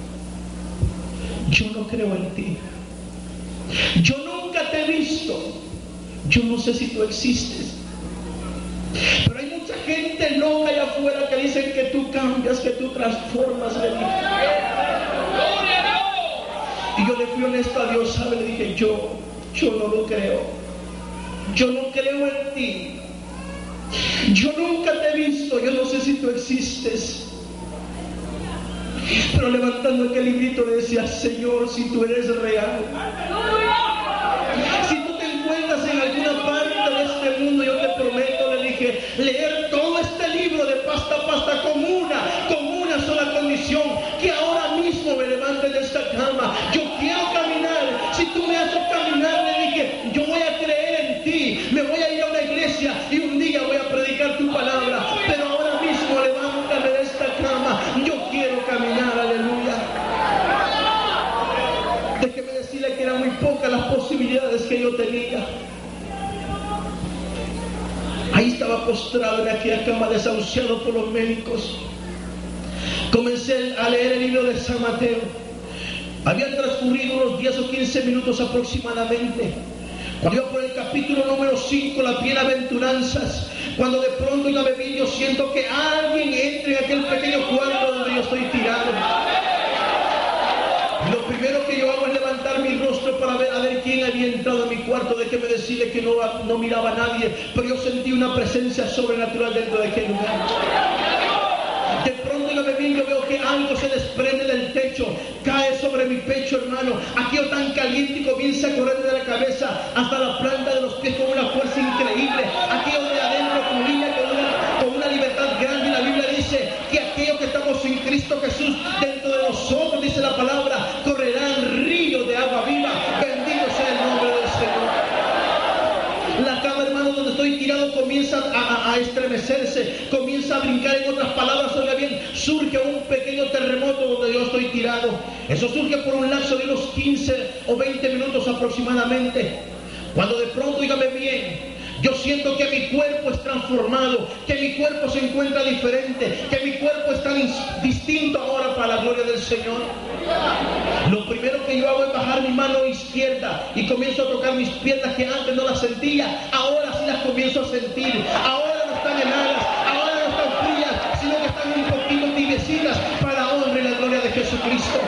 yo no creo en ti. Yo nunca te he visto. Yo no sé si tú existes. Pero hay mucha gente loca allá afuera que dicen que tú cambias, que tú transformas de mí. Y yo le fui honesto a Dios, ¿sabe? Le dije, yo no lo creo. Yo no creo en ti. Yo nunca te he visto, yo no sé si tú existes. Pero levantando aquel librito le decía, Señor, si tú eres real, si tú te encuentras en alguna parte de este mundo, yo te prometo, le dije, leer todo este libro de pasta a pasta con una sola condición, que ahora mismo me levante de esta cama. Yo quiero caminar. Si tú me haces caminar, le dije, yo voy a creer en ti, me voy a ir a una iglesia y un día voy a predicar tu palabra, pero ahora mismo levántame de esta cama. Yo quiero caminar, aleluya. Déjeme decirle que eran muy pocas las posibilidades que yo tenía. Ahí estaba postrado en aquella cama, desahuciado por los médicos. Comencé a leer el libro de San Mateo. Habían transcurrido unos 10 o 15 minutos aproximadamente, cuando yo por el capítulo número 5, las bienaventuranzas, cuando de pronto yo siento que alguien entre en aquel pequeño cuarto donde yo estoy tirado. Lo primero que yo hago es levantar mi rostro para ver a ver quién había entrado en mi cuarto. Déjeme decirle que no miraba a nadie, pero yo sentí una presencia sobrenatural dentro de aquel lugar. De pronto yo veo que algo se desprende del techo, cae sobre mi pecho, hermano. Aquello tan caliente y comienza a correr desde la cabeza hasta la planta de los pies con una fuerza increíble. Aquello de adentro fluía con estamos en Cristo Jesús, dentro de nosotros, dice la palabra, correrán ríos de agua viva. Bendito sea el nombre del Señor. La cama, hermano, donde estoy tirado comienza a estremecerse, comienza a brincar. En otras palabras, oiga bien, surge un pequeño terremoto donde yo estoy tirado. Eso surge por un lapso de unos 15 o 20 minutos aproximadamente. Cuando de pronto, dígame bien, yo siento que mi cuerpo es transformado, que mi cuerpo se encuentra diferente, que mi cuerpo es tan distinto ahora para la gloria del Señor. Lo primero que yo hago es bajar mi mano izquierda y comienzo a tocar mis piernas que antes no las sentía, ahora sí las comienzo a sentir. Ahora no están heladas, ahora no están frías, sino que están un poquito tibiecitas para la honra y la gloria de Jesucristo.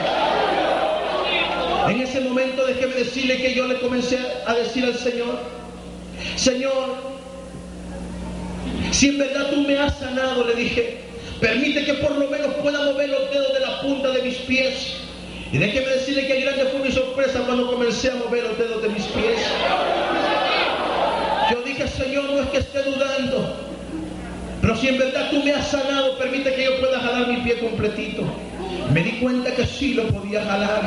En ese momento déjeme decirle que yo le comencé a decir al Señor: Señor, si en verdad tú me has sanado, le dije, permite que por lo menos pueda mover los dedos de la punta de mis pies. Y déjeme decirle que grande fue mi sorpresa cuando comencé a mover los dedos de mis pies. Yo dije: Señor, no es que esté dudando, pero si en verdad tú me has sanado, permite que yo pueda jalar mi pie completito. Me di cuenta que sí lo podía jalar.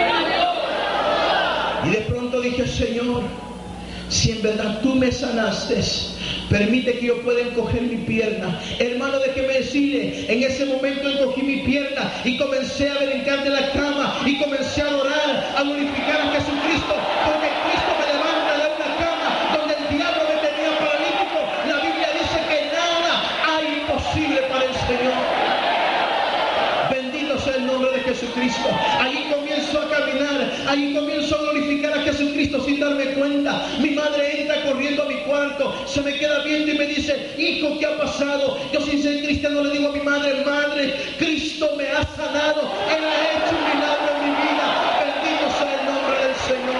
Y de pronto dije: Señor, si en verdad tú me sanaste, permite que yo pueda encoger mi pierna. Hermano, déjeme decirle, en ese momento encogí mi pierna y comencé a brincar de la cama y comencé a adorar, a glorificar a Jesucristo, porque Cristo me levanta de una cama donde el diablo me tenía paralítico. La Biblia dice que nada hay imposible para el Señor. Bendito sea el nombre de Jesucristo. Allí comienzo a caminar, allí comienzo a glorificar a Jesucristo sin darme cuenta. Mi madre entra corriendo a mi cuarto, se me queda viendo y me dice: hijo, ¿qué ha pasado? Yo, sin ser cristiano, le digo a mi madre: madre, Cristo me ha sanado, Él ha hecho un milagro en mi vida. Bendito sea el nombre del Señor.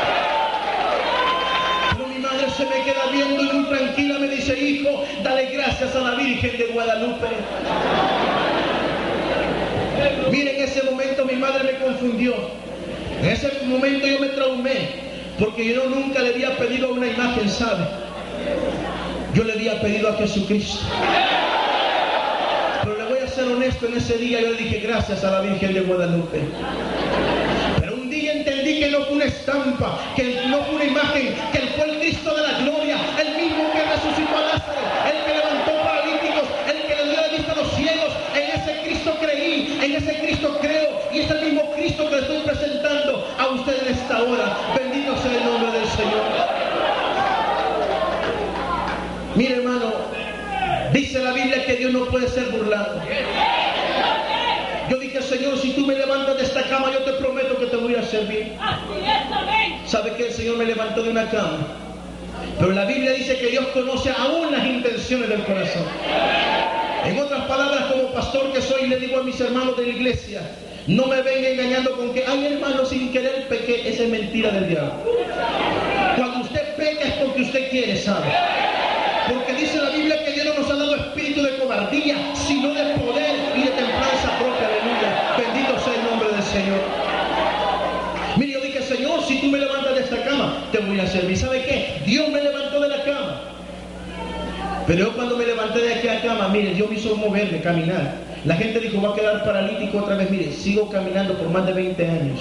Pero mi madre se me queda viendo y muy tranquila me dice: hijo, dale gracias a la Virgen de Guadalupe. Mire, en ese momento mi madre me confundió. En ese momento yo me traumé, porque yo nunca le había pedido una imagen, ¿sabe? Yo le había pedido a Jesucristo. Pero le voy a ser honesto, en ese día yo le dije gracias a la Virgen de Guadalupe. Pero un día entendí que no fue una estampa, que no fue una imagen, que Él fue el Cristo de la gloria, el mismo que resucitó a Lázaro, el que levantó paralíticos, el que le dio la vista a los ciegos. En ese Cristo creí, en ese Cristo creo, y es el mismo Cristo que le estoy presentando a usted en esta hora. Bendito sea el nombre del Señor. Mire, hermano, dice la Biblia que Dios no puede ser burlado. Yo dije: Señor, si tú me levantas de esta cama, yo te prometo que te voy a servir. ¿Sabe qué? El Señor me levantó de una cama, pero la Biblia dice que Dios conoce aún las intenciones del corazón. En otras palabras, como pastor que soy, le digo a mis hermanos de la iglesia: no me venga engañando con que, ay, hermano, sin querer pequé. Esa es mentira del diablo. Cuando usted peca es porque usted quiere, ¿sabe? Porque dice la Biblia que Dios no nos ha dado espíritu de cobardía, sino de poder y de templanza propia. Aleluya. Bendito sea el nombre del Señor. Mire, yo dije: Señor, si tú me levantas de esta cama, te voy a servir. ¿Sabe qué? Dios me levantó de la cama. Pero yo, cuando me levanté de aquí a la cama, mire, Dios me hizo moverme, caminar. La gente dijo: va a quedar paralítico otra vez. Mire, sigo caminando por más de 20 años.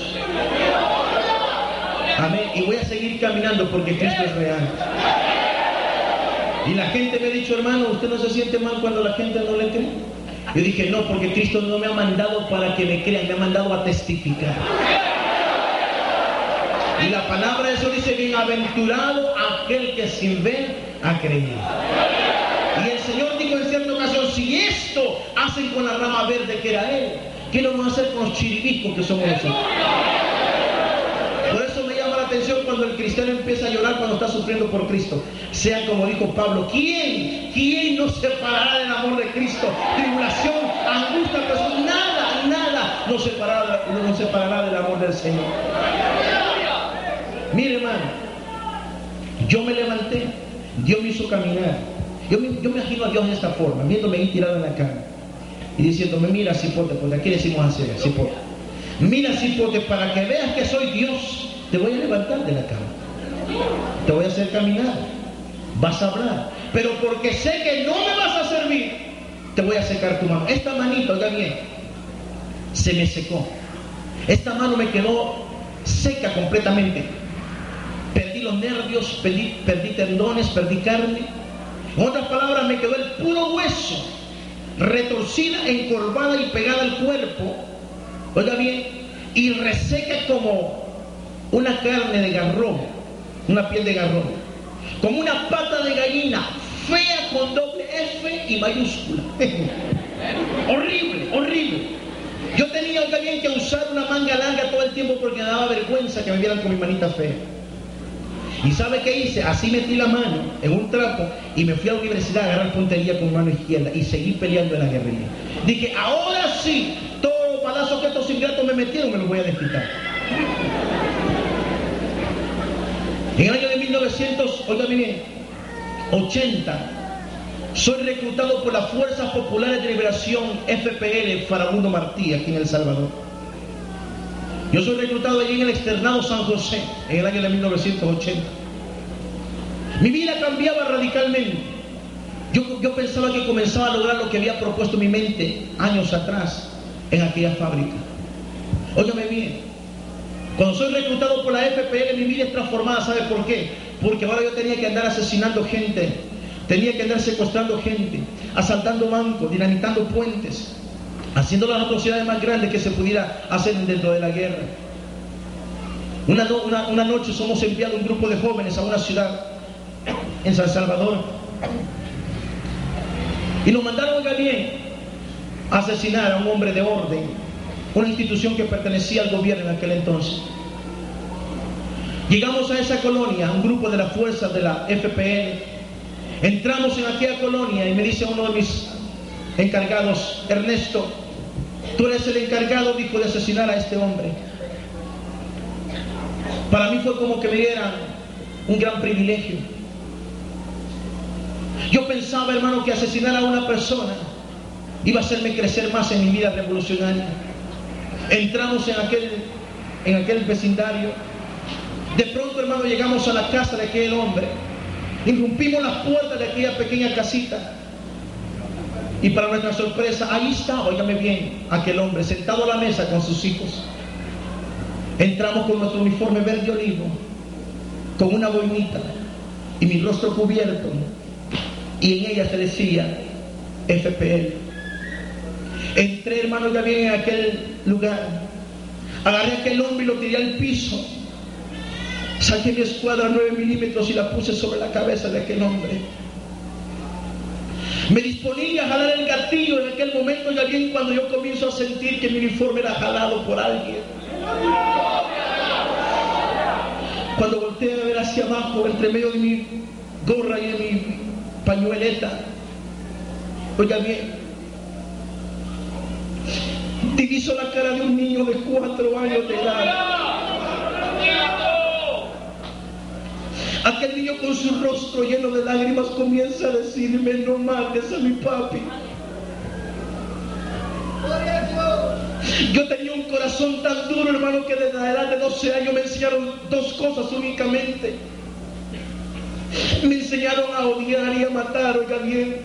Amén. Y voy a seguir caminando porque Cristo es real. Y la gente me ha dicho: hermano, ¿usted no se siente mal cuando la gente no le cree? Yo dije: no, porque Cristo no me ha mandado para que me crean, me ha mandado a testificar. Y la palabra de eso dice: bienaventurado aquel que sin ver ha creído. Y el Señor dijo en cierta ocasión: si esto hacen con la rama verde que era Él, ¿qué no vamos a hacer con los chiribiscos que somos nosotros? Por eso me llama la atención cuando el cristiano empieza a llorar cuando está sufriendo por Cristo. Sea como dijo Pablo: ¿quién nos separará del amor de Cristo? Tribulación, angustia, presión, nada nos separará del amor del Señor. Mire, hermano, yo me levanté, Dios me hizo caminar. Yo me imagino a Dios de esta forma, viéndome ahí tirado en la cama y diciéndome: mira, cipote, porque aquí decimos así, cipote. Mira, cipote, para que veas que soy Dios, te voy a levantar de la cama, te voy a hacer caminar, vas a hablar, pero porque sé que no me vas a servir, te voy a secar tu mano. Esta manita, oiga bien, se me secó. Esta mano me quedó seca completamente. Perdí los nervios, perdí tendones, perdí carne. En otras palabras, me quedó el puro hueso, retorcida, encorvada y pegada al cuerpo, oiga bien, y reseca como una carne de garrobo, una piel de garrobo, como una pata de gallina, fea con doble F y mayúscula. Horrible, horrible. Yo tenía, oiga bien, que usar una manga larga todo el tiempo porque me daba vergüenza que me vieran con mi manita fea. ¿Y sabe qué hice? Así metí la mano en un trapo y me fui a la universidad a agarrar puntería con mano izquierda y seguí peleando en la guerrilla. Dije, ahora sí, todos los balazos que estos ingratos me metieron me los voy a desquitar. En el año de 1980 soy reclutado por las Fuerzas Populares de Liberación FPL Farabundo Martí, aquí en El Salvador. Yo soy reclutado allí en el externado San José, en el año de 1980. Mi vida cambiaba radicalmente. Yo pensaba que comenzaba a lograr lo que había propuesto mi mente años atrás en aquella fábrica. Óigame bien, cuando soy reclutado por la FPL, mi vida es transformada. ¿Sabe por qué? Porque ahora yo tenía que andar asesinando gente, tenía que andar secuestrando gente, asaltando bancos, dinamitando puentes, haciendo las atrocidades más grandes que se pudiera hacer dentro de la guerra. Una noche somos enviados un grupo de jóvenes a una ciudad en San Salvador y nos mandaron, oiga bien, a asesinar a un hombre de orden, una institución que pertenecía al gobierno en aquel entonces. Llegamos a esa colonia, un grupo de las fuerzas de la FPL, entramos en aquella colonia y me dice uno de mis encargados, Ernesto, tú eres el encargado, dijo, de asesinar a este hombre. Para mí fue como que me dieran un gran privilegio. Yo pensaba, hermano, que asesinar a una persona iba a hacerme crecer más en mi vida revolucionaria. Entramos en aquel vecindario. De pronto, hermano, llegamos a la casa de aquel hombre. Irrumpimos las puertas de aquella pequeña casita. Y para nuestra sorpresa, ahí estaba, óigame bien, aquel hombre sentado a la mesa con sus hijos. Entramos con nuestro uniforme verde olivo, con una boinita y mi rostro cubierto, y en ella se decía FPL. Entré, hermano, ya bien en aquel lugar, agarré a aquel hombre y lo tiré al piso, saqué mi escuadra 9 milímetros y la puse sobre la cabeza de aquel hombre. Me disponía a jalar el gatillo en aquel momento, ya bien, cuando yo comienzo a sentir que mi uniforme era jalado por alguien. Cuando volteé a ver hacia abajo, entre medio de mi gorra y de mi pañueleta, oiga bien, diviso la cara de un niño de 4 años de edad. Aquel niño con su rostro lleno de lágrimas comienza a decirme, no mates a mi papi. Yo tenía un corazón tan duro, hermano, que desde la edad de 12 años me enseñaron 2 cosas únicamente. Me enseñaron a odiar y a matar, oiga bien.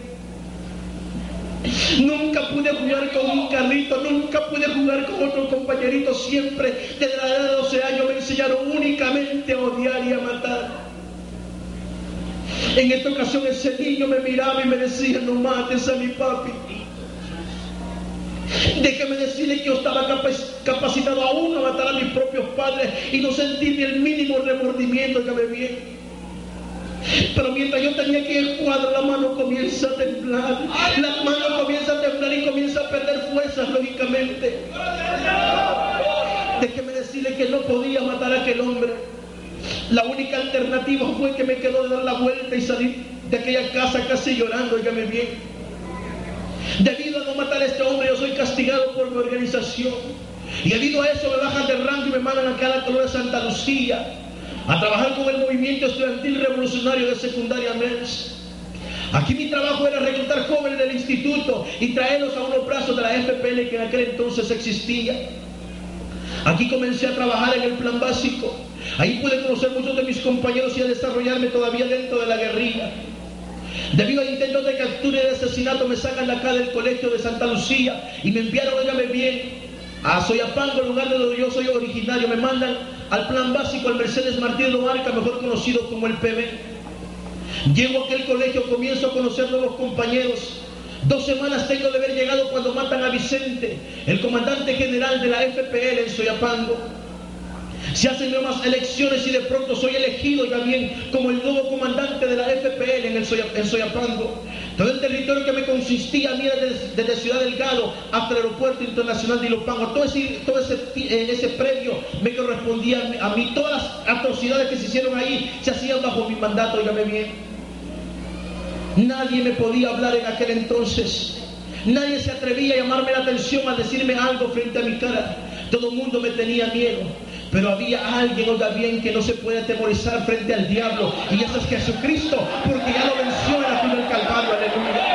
Nunca pude jugar con un carrito, nunca pude jugar con otro compañerito. Siempre, desde la edad de 12 años, me enseñaron únicamente a odiar y a matar. En esta ocasión ese niño me miraba y me decía, no mates a mi papi. Déjeme decirle que yo estaba capacitado aún a matar a mis propios padres y no sentí ni el mínimo remordimiento, que me bien. Pero mientras yo tenía que el cuadro, la mano comienza a temblar. La mano comienza a temblar y comienza a perder fuerzas, lógicamente. Déjeme decirle que no podía matar a aquel hombre. La única alternativa fue que me quedó de dar la vuelta y salir de aquella casa casi llorando, óigame bien. Debido a no matar a este hombre, yo soy castigado por mi organización. Y debido a eso me bajan de rango y me mandan acá a la colonia de Santa Lucía a trabajar con el movimiento estudiantil revolucionario de secundaria MERS. Aquí mi trabajo era reclutar jóvenes del instituto y traerlos a unos brazos de la FPL que en aquel entonces existía. Aquí comencé a trabajar en el plan básico. Ahí pude conocer muchos de mis compañeros y a desarrollarme todavía dentro de la guerrilla. Debido a intentos de captura y de asesinato, me sacan de acá del colegio de Santa Lucía y me enviaron, óigame bien, a Soyapango, lugar de donde yo soy originario. Me mandan al plan básico, al Mercedes Martínez Loarca, mejor conocido como el PB. Llego a aquel colegio, comienzo a conocer nuevos compañeros. 2 semanas tengo de haber llegado cuando matan a Vicente, el comandante general de la FPL en Soyapango. Se hacen nuevas elecciones y de pronto soy elegido ya bien como el nuevo comandante de la FPL en Soyapango. Todo el territorio que me consistía, mira, desde Ciudad Delgado hasta el aeropuerto internacional de Ilopango, todo ese predio me correspondía a mí. Todas las atrocidades que se hicieron ahí se hacían bajo mi mandato, óigame bien. Nadie me podía hablar en aquel entonces. Nadie se atrevía a llamarme la atención, a decirme algo frente a mi cara. Todo el mundo me tenía miedo. Pero había alguien, oiga bien, que no se puede atemorizar frente al diablo, y ese es Jesucristo, porque ya lo venció en la cruz del Calvario. Aleluya.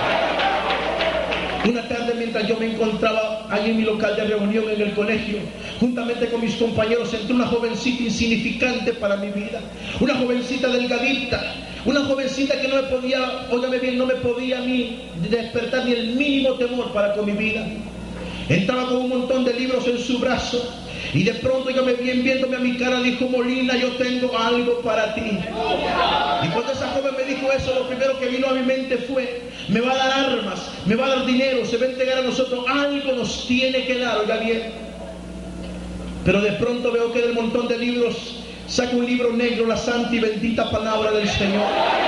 Una tarde, mientras yo me encontraba allí en mi local de reunión en el colegio, juntamente con mis compañeros, entró una jovencita insignificante para mi vida, una jovencita delgadita, una jovencita que no me podía, óigame bien, no me podía a mí despertar ni el mínimo temor para con mi vida. Entraba con un montón de libros en su brazo. Y de pronto, dígame bien, viéndome a mi cara, dijo: Molina, yo tengo algo para ti. Y cuando esa joven me dijo eso, lo primero que vino a mi mente fue: me va a dar armas, me va a dar dinero, se va a entregar a nosotros, algo nos tiene que dar, oiga bien. Pero de pronto veo que del montón de libros saca un libro negro, la santa y bendita palabra del Señor.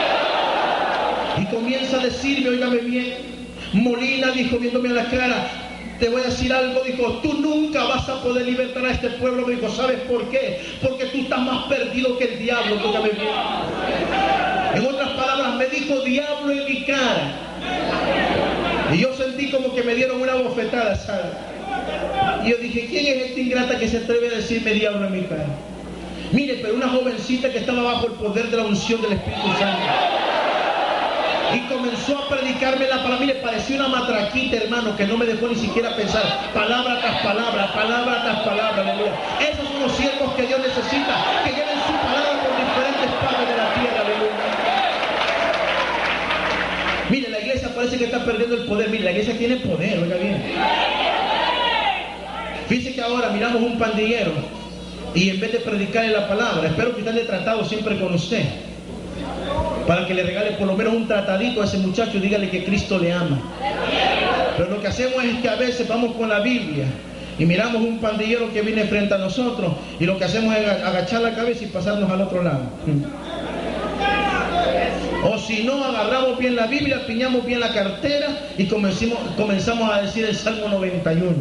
Y comienza a decirme, oígame bien, Molina, dijo, viéndome a la cara, te voy a decir algo, dijo, tú nunca vas a poder libertar a este pueblo. Me dijo, ¿sabes por qué? Porque tú estás más perdido que el diablo. Óigame bien. En otras palabras, me dijo diablo en mi cara. Y yo sentí como que me dieron una bofetada, ¿sabes? Y yo dije, ¿quién es esta ingrata que se atreve a decirme diablo en mi cara? Mire, pero una jovencita que estaba bajo el poder de la unción del Espíritu Santo. Y comenzó a predicarme la palabra. Mire, parecía una matraquita, hermano, que no me dejó ni siquiera pensar. Palabra tras palabra, palabra tras palabra. Aleluya. Esos son los siervos que Dios necesita, que lleven su palabra por diferentes partes de la tierra. Aleluya. Mire, la iglesia parece que está perdiendo el poder. Mire, la iglesia tiene poder, oiga bien. Fíjese que ahora miramos un pandillero y en vez de predicarle la palabra, espero que usted haya tratado siempre con usted, para que le regale por lo menos un tratadito a ese muchacho y dígale que Cristo le ama. Pero lo que hacemos es que a veces vamos con la Biblia y miramos un pandillero que viene frente a nosotros y lo que hacemos es agachar la cabeza y pasarnos al otro lado. O si no, agarramos bien la Biblia, piñamos bien la cartera y comenzamos a decir el Salmo 91.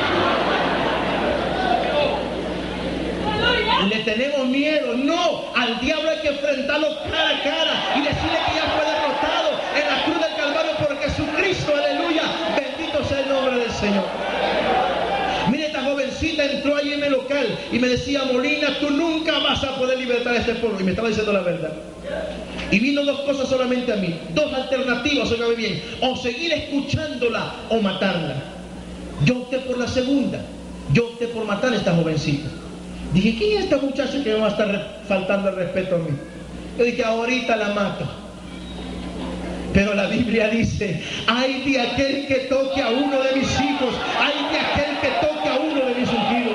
Le tenemos miedo. No, al diablo hay que enfrentarlo cara a cara y decirle que ya fue derrotado en la cruz del Calvario por Jesucristo. Aleluya, bendito sea el nombre del Señor. Mire, esta jovencita entró allí en el local y me decía, Molina, tú nunca vas a poder libertar a este pueblo. Y me estaba diciendo la verdad. Y vino dos cosas solamente a mí, dos alternativas, óigame bien: o seguir escuchándola o matarla. Yo opté por la segunda. Yo opté por matar a esta jovencita. Dije, ¿quién es esta muchacha que me va a estar faltando el respeto a mí? Yo dije, ahorita la mato. Pero la Biblia dice, ay de aquel que toque a uno de mis hijos, ay de aquel que toque a uno de mis ungidos.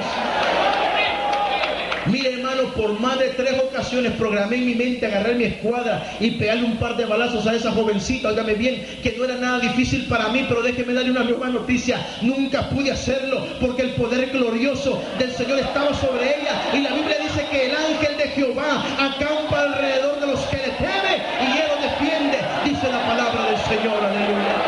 Mire, hermano, por más de 3 ocasiones programé en mi mente agarrar mi escuadra y pegarle un par de balazos a esa jovencita. Óigame bien, que no era nada difícil para mí, pero déjeme darle una nueva noticia. Nunca pude hacerlo porque el poder glorioso del Señor estaba sobre ella. Y la Biblia dice que el ángel de Jehová acampa alrededor de los que le temen y él los defiende, dice la palabra del Señor. Aleluya.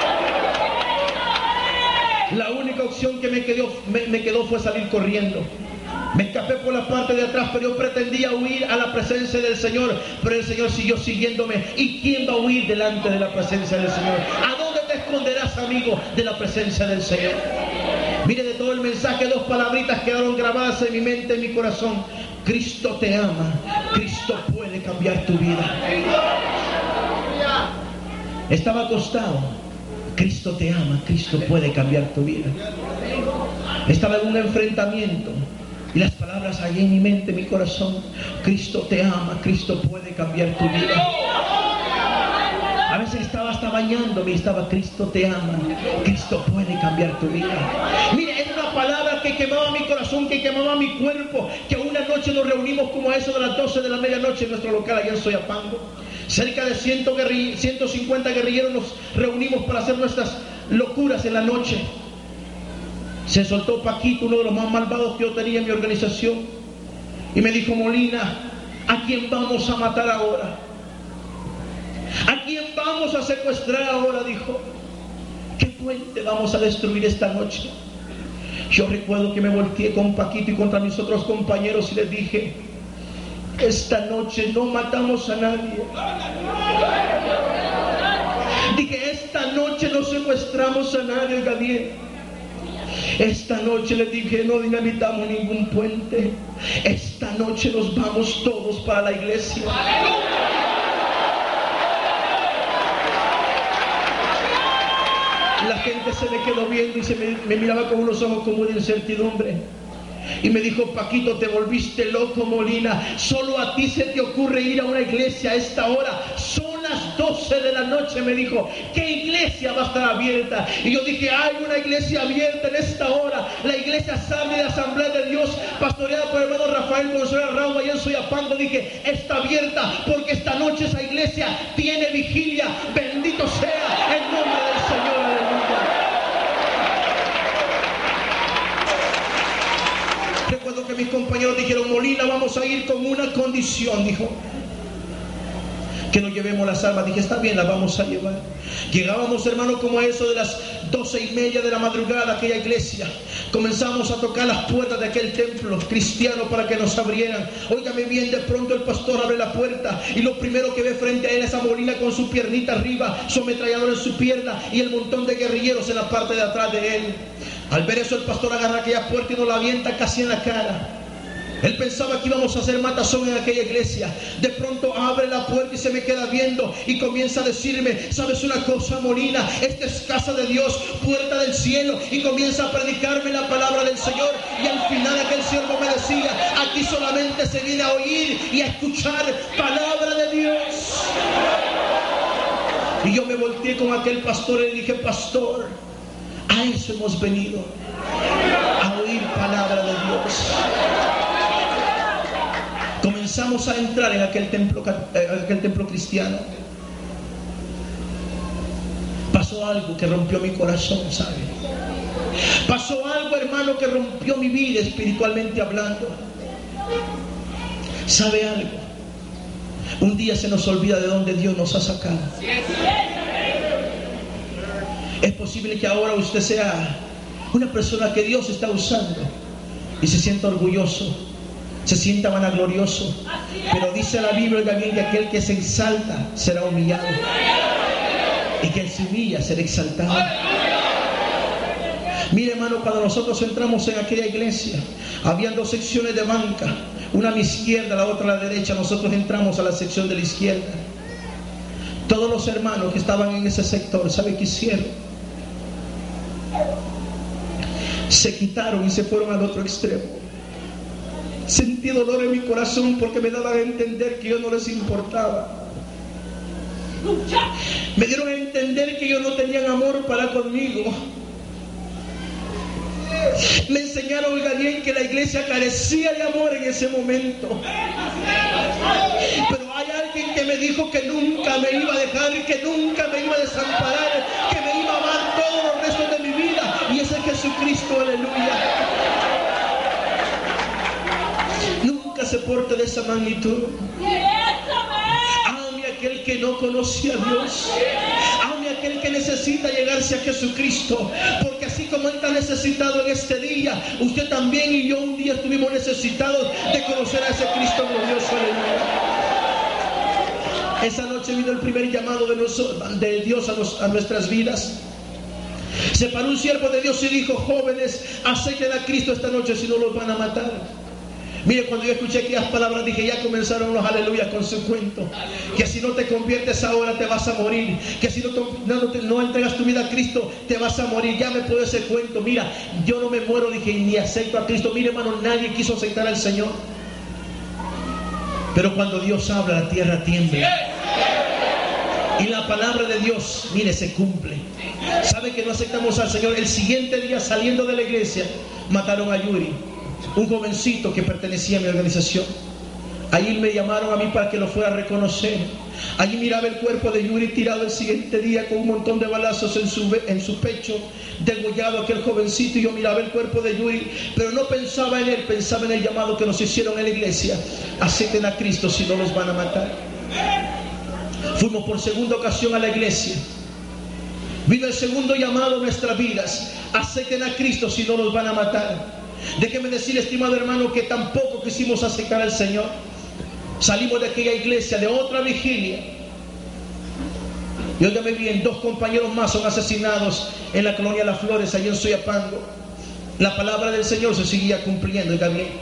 La única opción que me quedó fue salir corriendo. Me escapé por la parte de atrás, pero yo pretendía huir a la presencia del Señor, pero el Señor siguió siguiéndome. ¿Y quién va a huir delante de la presencia del Señor? ¿A dónde te esconderás, amigo, de la presencia del Señor? Mire, de todo el mensaje, 2 palabritas quedaron grabadas en mi mente, en mi corazón. Cristo te ama, Cristo puede cambiar tu vida. Estaba acostado. Cristo te ama, Cristo puede cambiar tu vida. Estaba en un enfrentamiento. Y las palabras allí en mi mente, en mi corazón: Cristo te ama, Cristo puede cambiar tu vida. A veces estaba hasta bañándome y estaba: Cristo te ama, Cristo puede cambiar tu vida. Mire, es una palabra que quemaba mi corazón, que quemaba mi cuerpo, que una noche nos reunimos como a eso de las 12 de la medianoche en nuestro local allá en Soyapango. Cerca de 150 guerrilleros nos reunimos para hacer nuestras locuras en la noche. Se soltó Paquito, uno de los más malvados que yo tenía en mi organización, y me dijo: Molina, ¿a quién vamos a matar ahora? ¿A quién vamos a secuestrar ahora? Dijo. ¿Qué puente vamos a destruir esta noche? Yo recuerdo que me volteé con Paquito y contra mis otros compañeros y les dije: esta noche no matamos a nadie. Dije: esta noche no secuestramos a nadie. Oiga bien, esta noche les dije: no dinamitamos ningún puente. Esta noche nos vamos todos para la iglesia. La gente se me quedó viendo y me miraba con unos ojos como de incertidumbre. Y me dijo: Paquito, te volviste loco, Molina. Solo a ti se te ocurre ir a una iglesia a esta hora. Son las 12 de la noche, me dijo. ¿Qué iglesia va a estar abierta? Y yo dije: hay una iglesia abierta en esta hora. La iglesia Sable de Asamblea de Dios, pastoreada por el hermano Rafael Consuelo Raúl, allá en Soyapango. Dije: está abierta porque esta noche esa iglesia tiene vigilia. Bendito sea el nombre del Señor. Recuerdo que mis compañeros dijeron: Molina, vamos a ir con una condición. Dijo: que nos llevemos las armas. Dije: está bien, las vamos a llevar. Llegábamos, hermano, como a eso de las 12:30 de la madrugada a aquella iglesia. Comenzamos a tocar las puertas de aquel templo cristiano para que nos abrieran. Óigame bien, de pronto el pastor abre la puerta y lo primero que ve frente a él es a Molina con su piernita arriba, su ametrallador en su pierna y el montón de guerrilleros en la parte de atrás de él. Al ver eso, el pastor agarra aquella puerta y nos la avienta casi en la cara. Él pensaba que íbamos a hacer matazón en aquella iglesia. De pronto abre la puerta y se me queda viendo y comienza a decirme: ¿sabes una cosa, Molina? Esta es casa de Dios, puerta del cielo. Y comienza a predicarme la palabra del Señor. Y al final aquel siervo me decía: aquí solamente se viene a oír y a escuchar palabra de Dios. Y yo me volteé con aquel pastor y le dije: pastor, a eso hemos venido, a oír palabra de Dios. Comenzamos a entrar en aquel templo cristiano. Pasó algo que rompió mi corazón, ¿sabe? Pasó algo, hermano, que rompió mi vida espiritualmente hablando. ¿Sabe algo? Un día se nos olvida de dónde Dios nos ha sacado. Es posible que ahora usted sea una persona que Dios está usando y se sienta orgulloso, se sienta vanaglorioso, pero dice la Biblia también que aquel que se exalta será humillado y que el se humilla será exaltado. Mire, hermano, cuando nosotros entramos en aquella iglesia, habían dos secciones de banca, una a mi izquierda, la otra a la derecha. Nosotros entramos a la sección de la izquierda. Todos los hermanos que estaban en ese sector, ¿sabe qué hicieron? Se quitaron y se fueron al otro extremo. Sentí dolor en mi corazón porque me daban a entender que yo no les importaba. Me dieron a entender que ellos no tenían amor para conmigo. Me enseñaron, oiga bien, que la iglesia carecía de amor en ese momento. Pero hay alguien que me dijo que nunca me iba a dejar, que nunca me iba a desamparar, que me iba a amar todos los restos de mi vida. Y ese es Jesucristo, aleluya. Nunca se porte de esa magnitud. Ame a aquel que no conoce a Dios. Ame a aquel que necesita llegarse a Jesucristo. Porque así como Él está necesitado en este día, usted también y yo un día estuvimos necesitados de conocer a ese Cristo glorioso, aleluya. Esa noche vino el primer llamado de Dios a nuestras vidas. Se paró un siervo de Dios y dijo: jóvenes, acepten a Cristo esta noche, si no los van a matar. Mire, cuando yo escuché aquellas palabras dije: ya comenzaron los aleluyas con su cuento. Que si no te conviertes ahora te vas a morir. Que si no entregas tu vida a Cristo te vas a morir. Ya me puedo ese cuento. Mira, yo no me muero, dije, ni acepto a Cristo. Mire, hermano, nadie quiso aceptar al Señor. Pero cuando Dios habla, la tierra tiembla. Y la palabra de Dios, mire, se cumple. ¿Sabe que no aceptamos al Señor? El siguiente día, saliendo de la iglesia, mataron a Yuri, un jovencito que pertenecía a mi organización. Allí me llamaron a mí para que lo fuera a reconocer. Allí miraba el cuerpo de Yuri tirado el siguiente día con un montón de balazos en su pecho, degollado aquel jovencito, y yo miraba el cuerpo de Yuri, pero no pensaba en él, pensaba en el llamado que nos hicieron en la iglesia. Acepten a Cristo, si no los van a matar. Fuimos por segunda ocasión a la iglesia. Vino el segundo llamado en nuestras vidas. Acepten a Cristo, si no los van a matar. Déjeme decir, estimado hermano, que tampoco quisimos aceptar al Señor. Salimos de aquella iglesia, de otra vigilia, y óigame bien, 2 compañeros más son asesinados en la colonia Las Flores, allí en Soyapango. La palabra del Señor se seguía cumpliendo, oiga bien.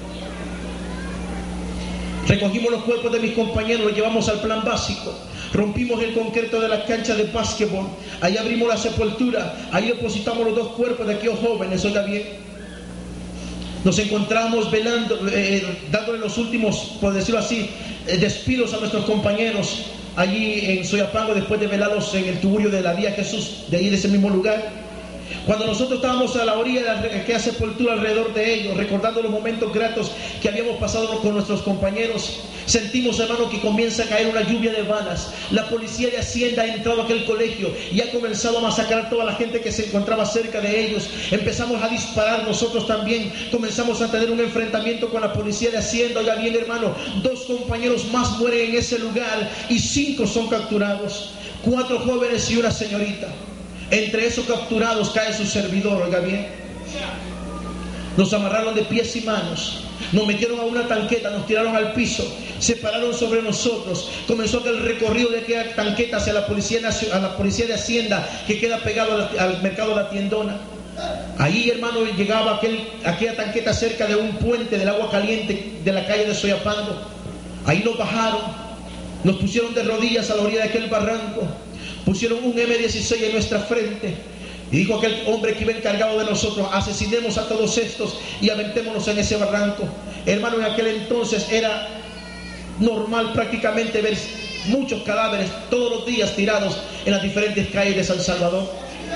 Recogimos los cuerpos de mis compañeros, los llevamos al plan básico, rompimos el concreto de la cancha de básquetbol, ahí abrimos la sepultura, ahí depositamos los 2 cuerpos de aquellos jóvenes, oiga bien. Nos encontramos velando, dándole los últimos, por decirlo así, despidos a nuestros compañeros allí en Soyapango, después de velarlos en el tugurio de la Vía Jesús, de ahí de ese mismo lugar. Cuando nosotros estábamos a la orilla de aquella sepultura, alrededor de ellos, recordando los momentos gratos que habíamos pasado con nuestros compañeros, sentimos, hermano, que comienza a caer una lluvia de balas. La policía de Hacienda ha entrado a aquel colegio y ha comenzado a masacrar a toda la gente que se encontraba cerca de ellos. Empezamos a disparar nosotros también, comenzamos a tener un enfrentamiento con la policía de Hacienda. Oiga bien, hermano, 2 compañeros más mueren en ese lugar y 5 son capturados, 4 jóvenes y una señorita. Entre esos capturados cae su servidor, oiga bien. Nos amarraron de pies y manos, nos metieron a una tanqueta, nos tiraron al piso, se pararon sobre nosotros. Comenzó aquel recorrido de aquella tanqueta hacia la policía de Hacienda, que queda pegado al mercado La Tiendona. Ahí, hermano, llegaba aquella tanqueta cerca de un puente del agua caliente de la calle de Soyapango. Ahí nos bajaron, nos pusieron de rodillas a la orilla de aquel barranco, pusieron un M16 en nuestra frente, y dijo aquel hombre que iba encargado de nosotros: asesinemos a todos estos y aventémonos en ese barranco. Hermano, en aquel entonces era normal prácticamente ver muchos cadáveres todos los días tirados en las diferentes calles de San Salvador.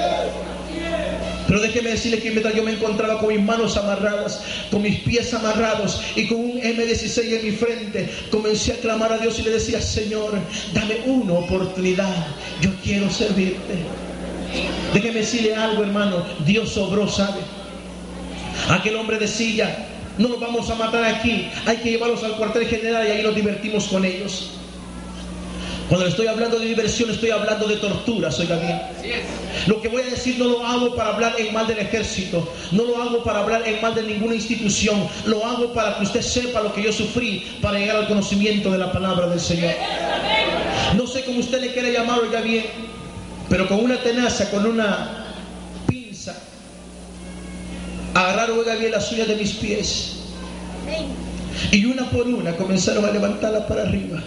Pero déjeme decirle que mientras yo me encontraba con mis manos amarradas, con mis pies amarrados y con un M16 en mi frente, comencé a clamar a Dios y le decía: Señor, dame una oportunidad, yo quiero servirte. Déjeme decirle algo, hermano, Dios obró, ¿sabe? Aquel hombre decía: no nos vamos a matar aquí, hay que llevarlos al cuartel general y ahí nos divertimos con ellos. Cuando le estoy hablando de diversión, estoy hablando de torturas, oiga bien. Lo que voy a decir no lo hago para hablar en mal del ejército, no lo hago para hablar en mal de ninguna institución, lo hago para que usted sepa lo que yo sufrí para llegar al conocimiento de la palabra del Señor. No sé cómo usted le quiere llamar, oiga bien, pero con una tenaza, con una pinza, agarraron, oiga bien, las uñas de mis pies y una por una comenzaron a levantarlas para arriba.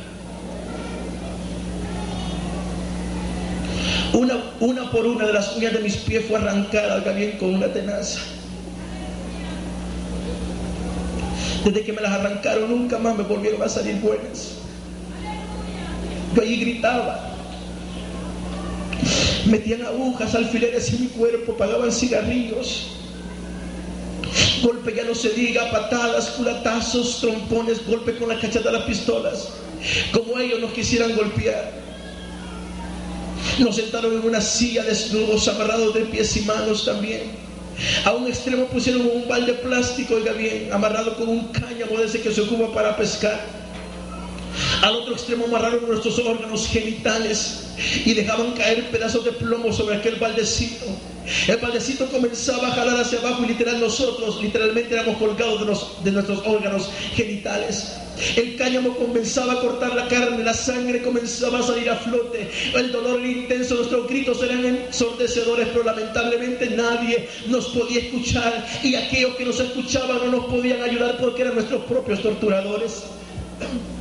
Una por una de las uñas de mis pies fue arrancada, oiga bien, con una tenaza. Desde que me las arrancaron, nunca más me volvieron a salir buenas. Yo allí gritaba, metían agujas, alfileres en mi cuerpo, pagaban cigarrillos. Golpe ya no se diga, patadas, culatazos, trompones, golpe con la cacheta de las pistolas, como ellos nos quisieran golpear. Nos sentaron en una silla desnudos, amarrados de pies y manos también. A un extremo pusieron un balde plástico, oiga bien, amarrado con un cáñamo de ese que se ocupa para pescar. Al otro extremo amarraron nuestros órganos genitales y dejaban caer pedazos de plomo sobre aquel baldecito. El baldecito comenzaba a jalar hacia abajo y nosotros literalmente éramos colgados de nuestros órganos genitales. El cáñamo comenzaba a cortar la carne, la sangre comenzaba a salir a flote. El dolor era intenso, nuestros gritos eran ensordecedores, pero lamentablemente nadie nos podía escuchar, y aquellos que nos escuchaban no nos podían ayudar porque eran nuestros propios torturadores.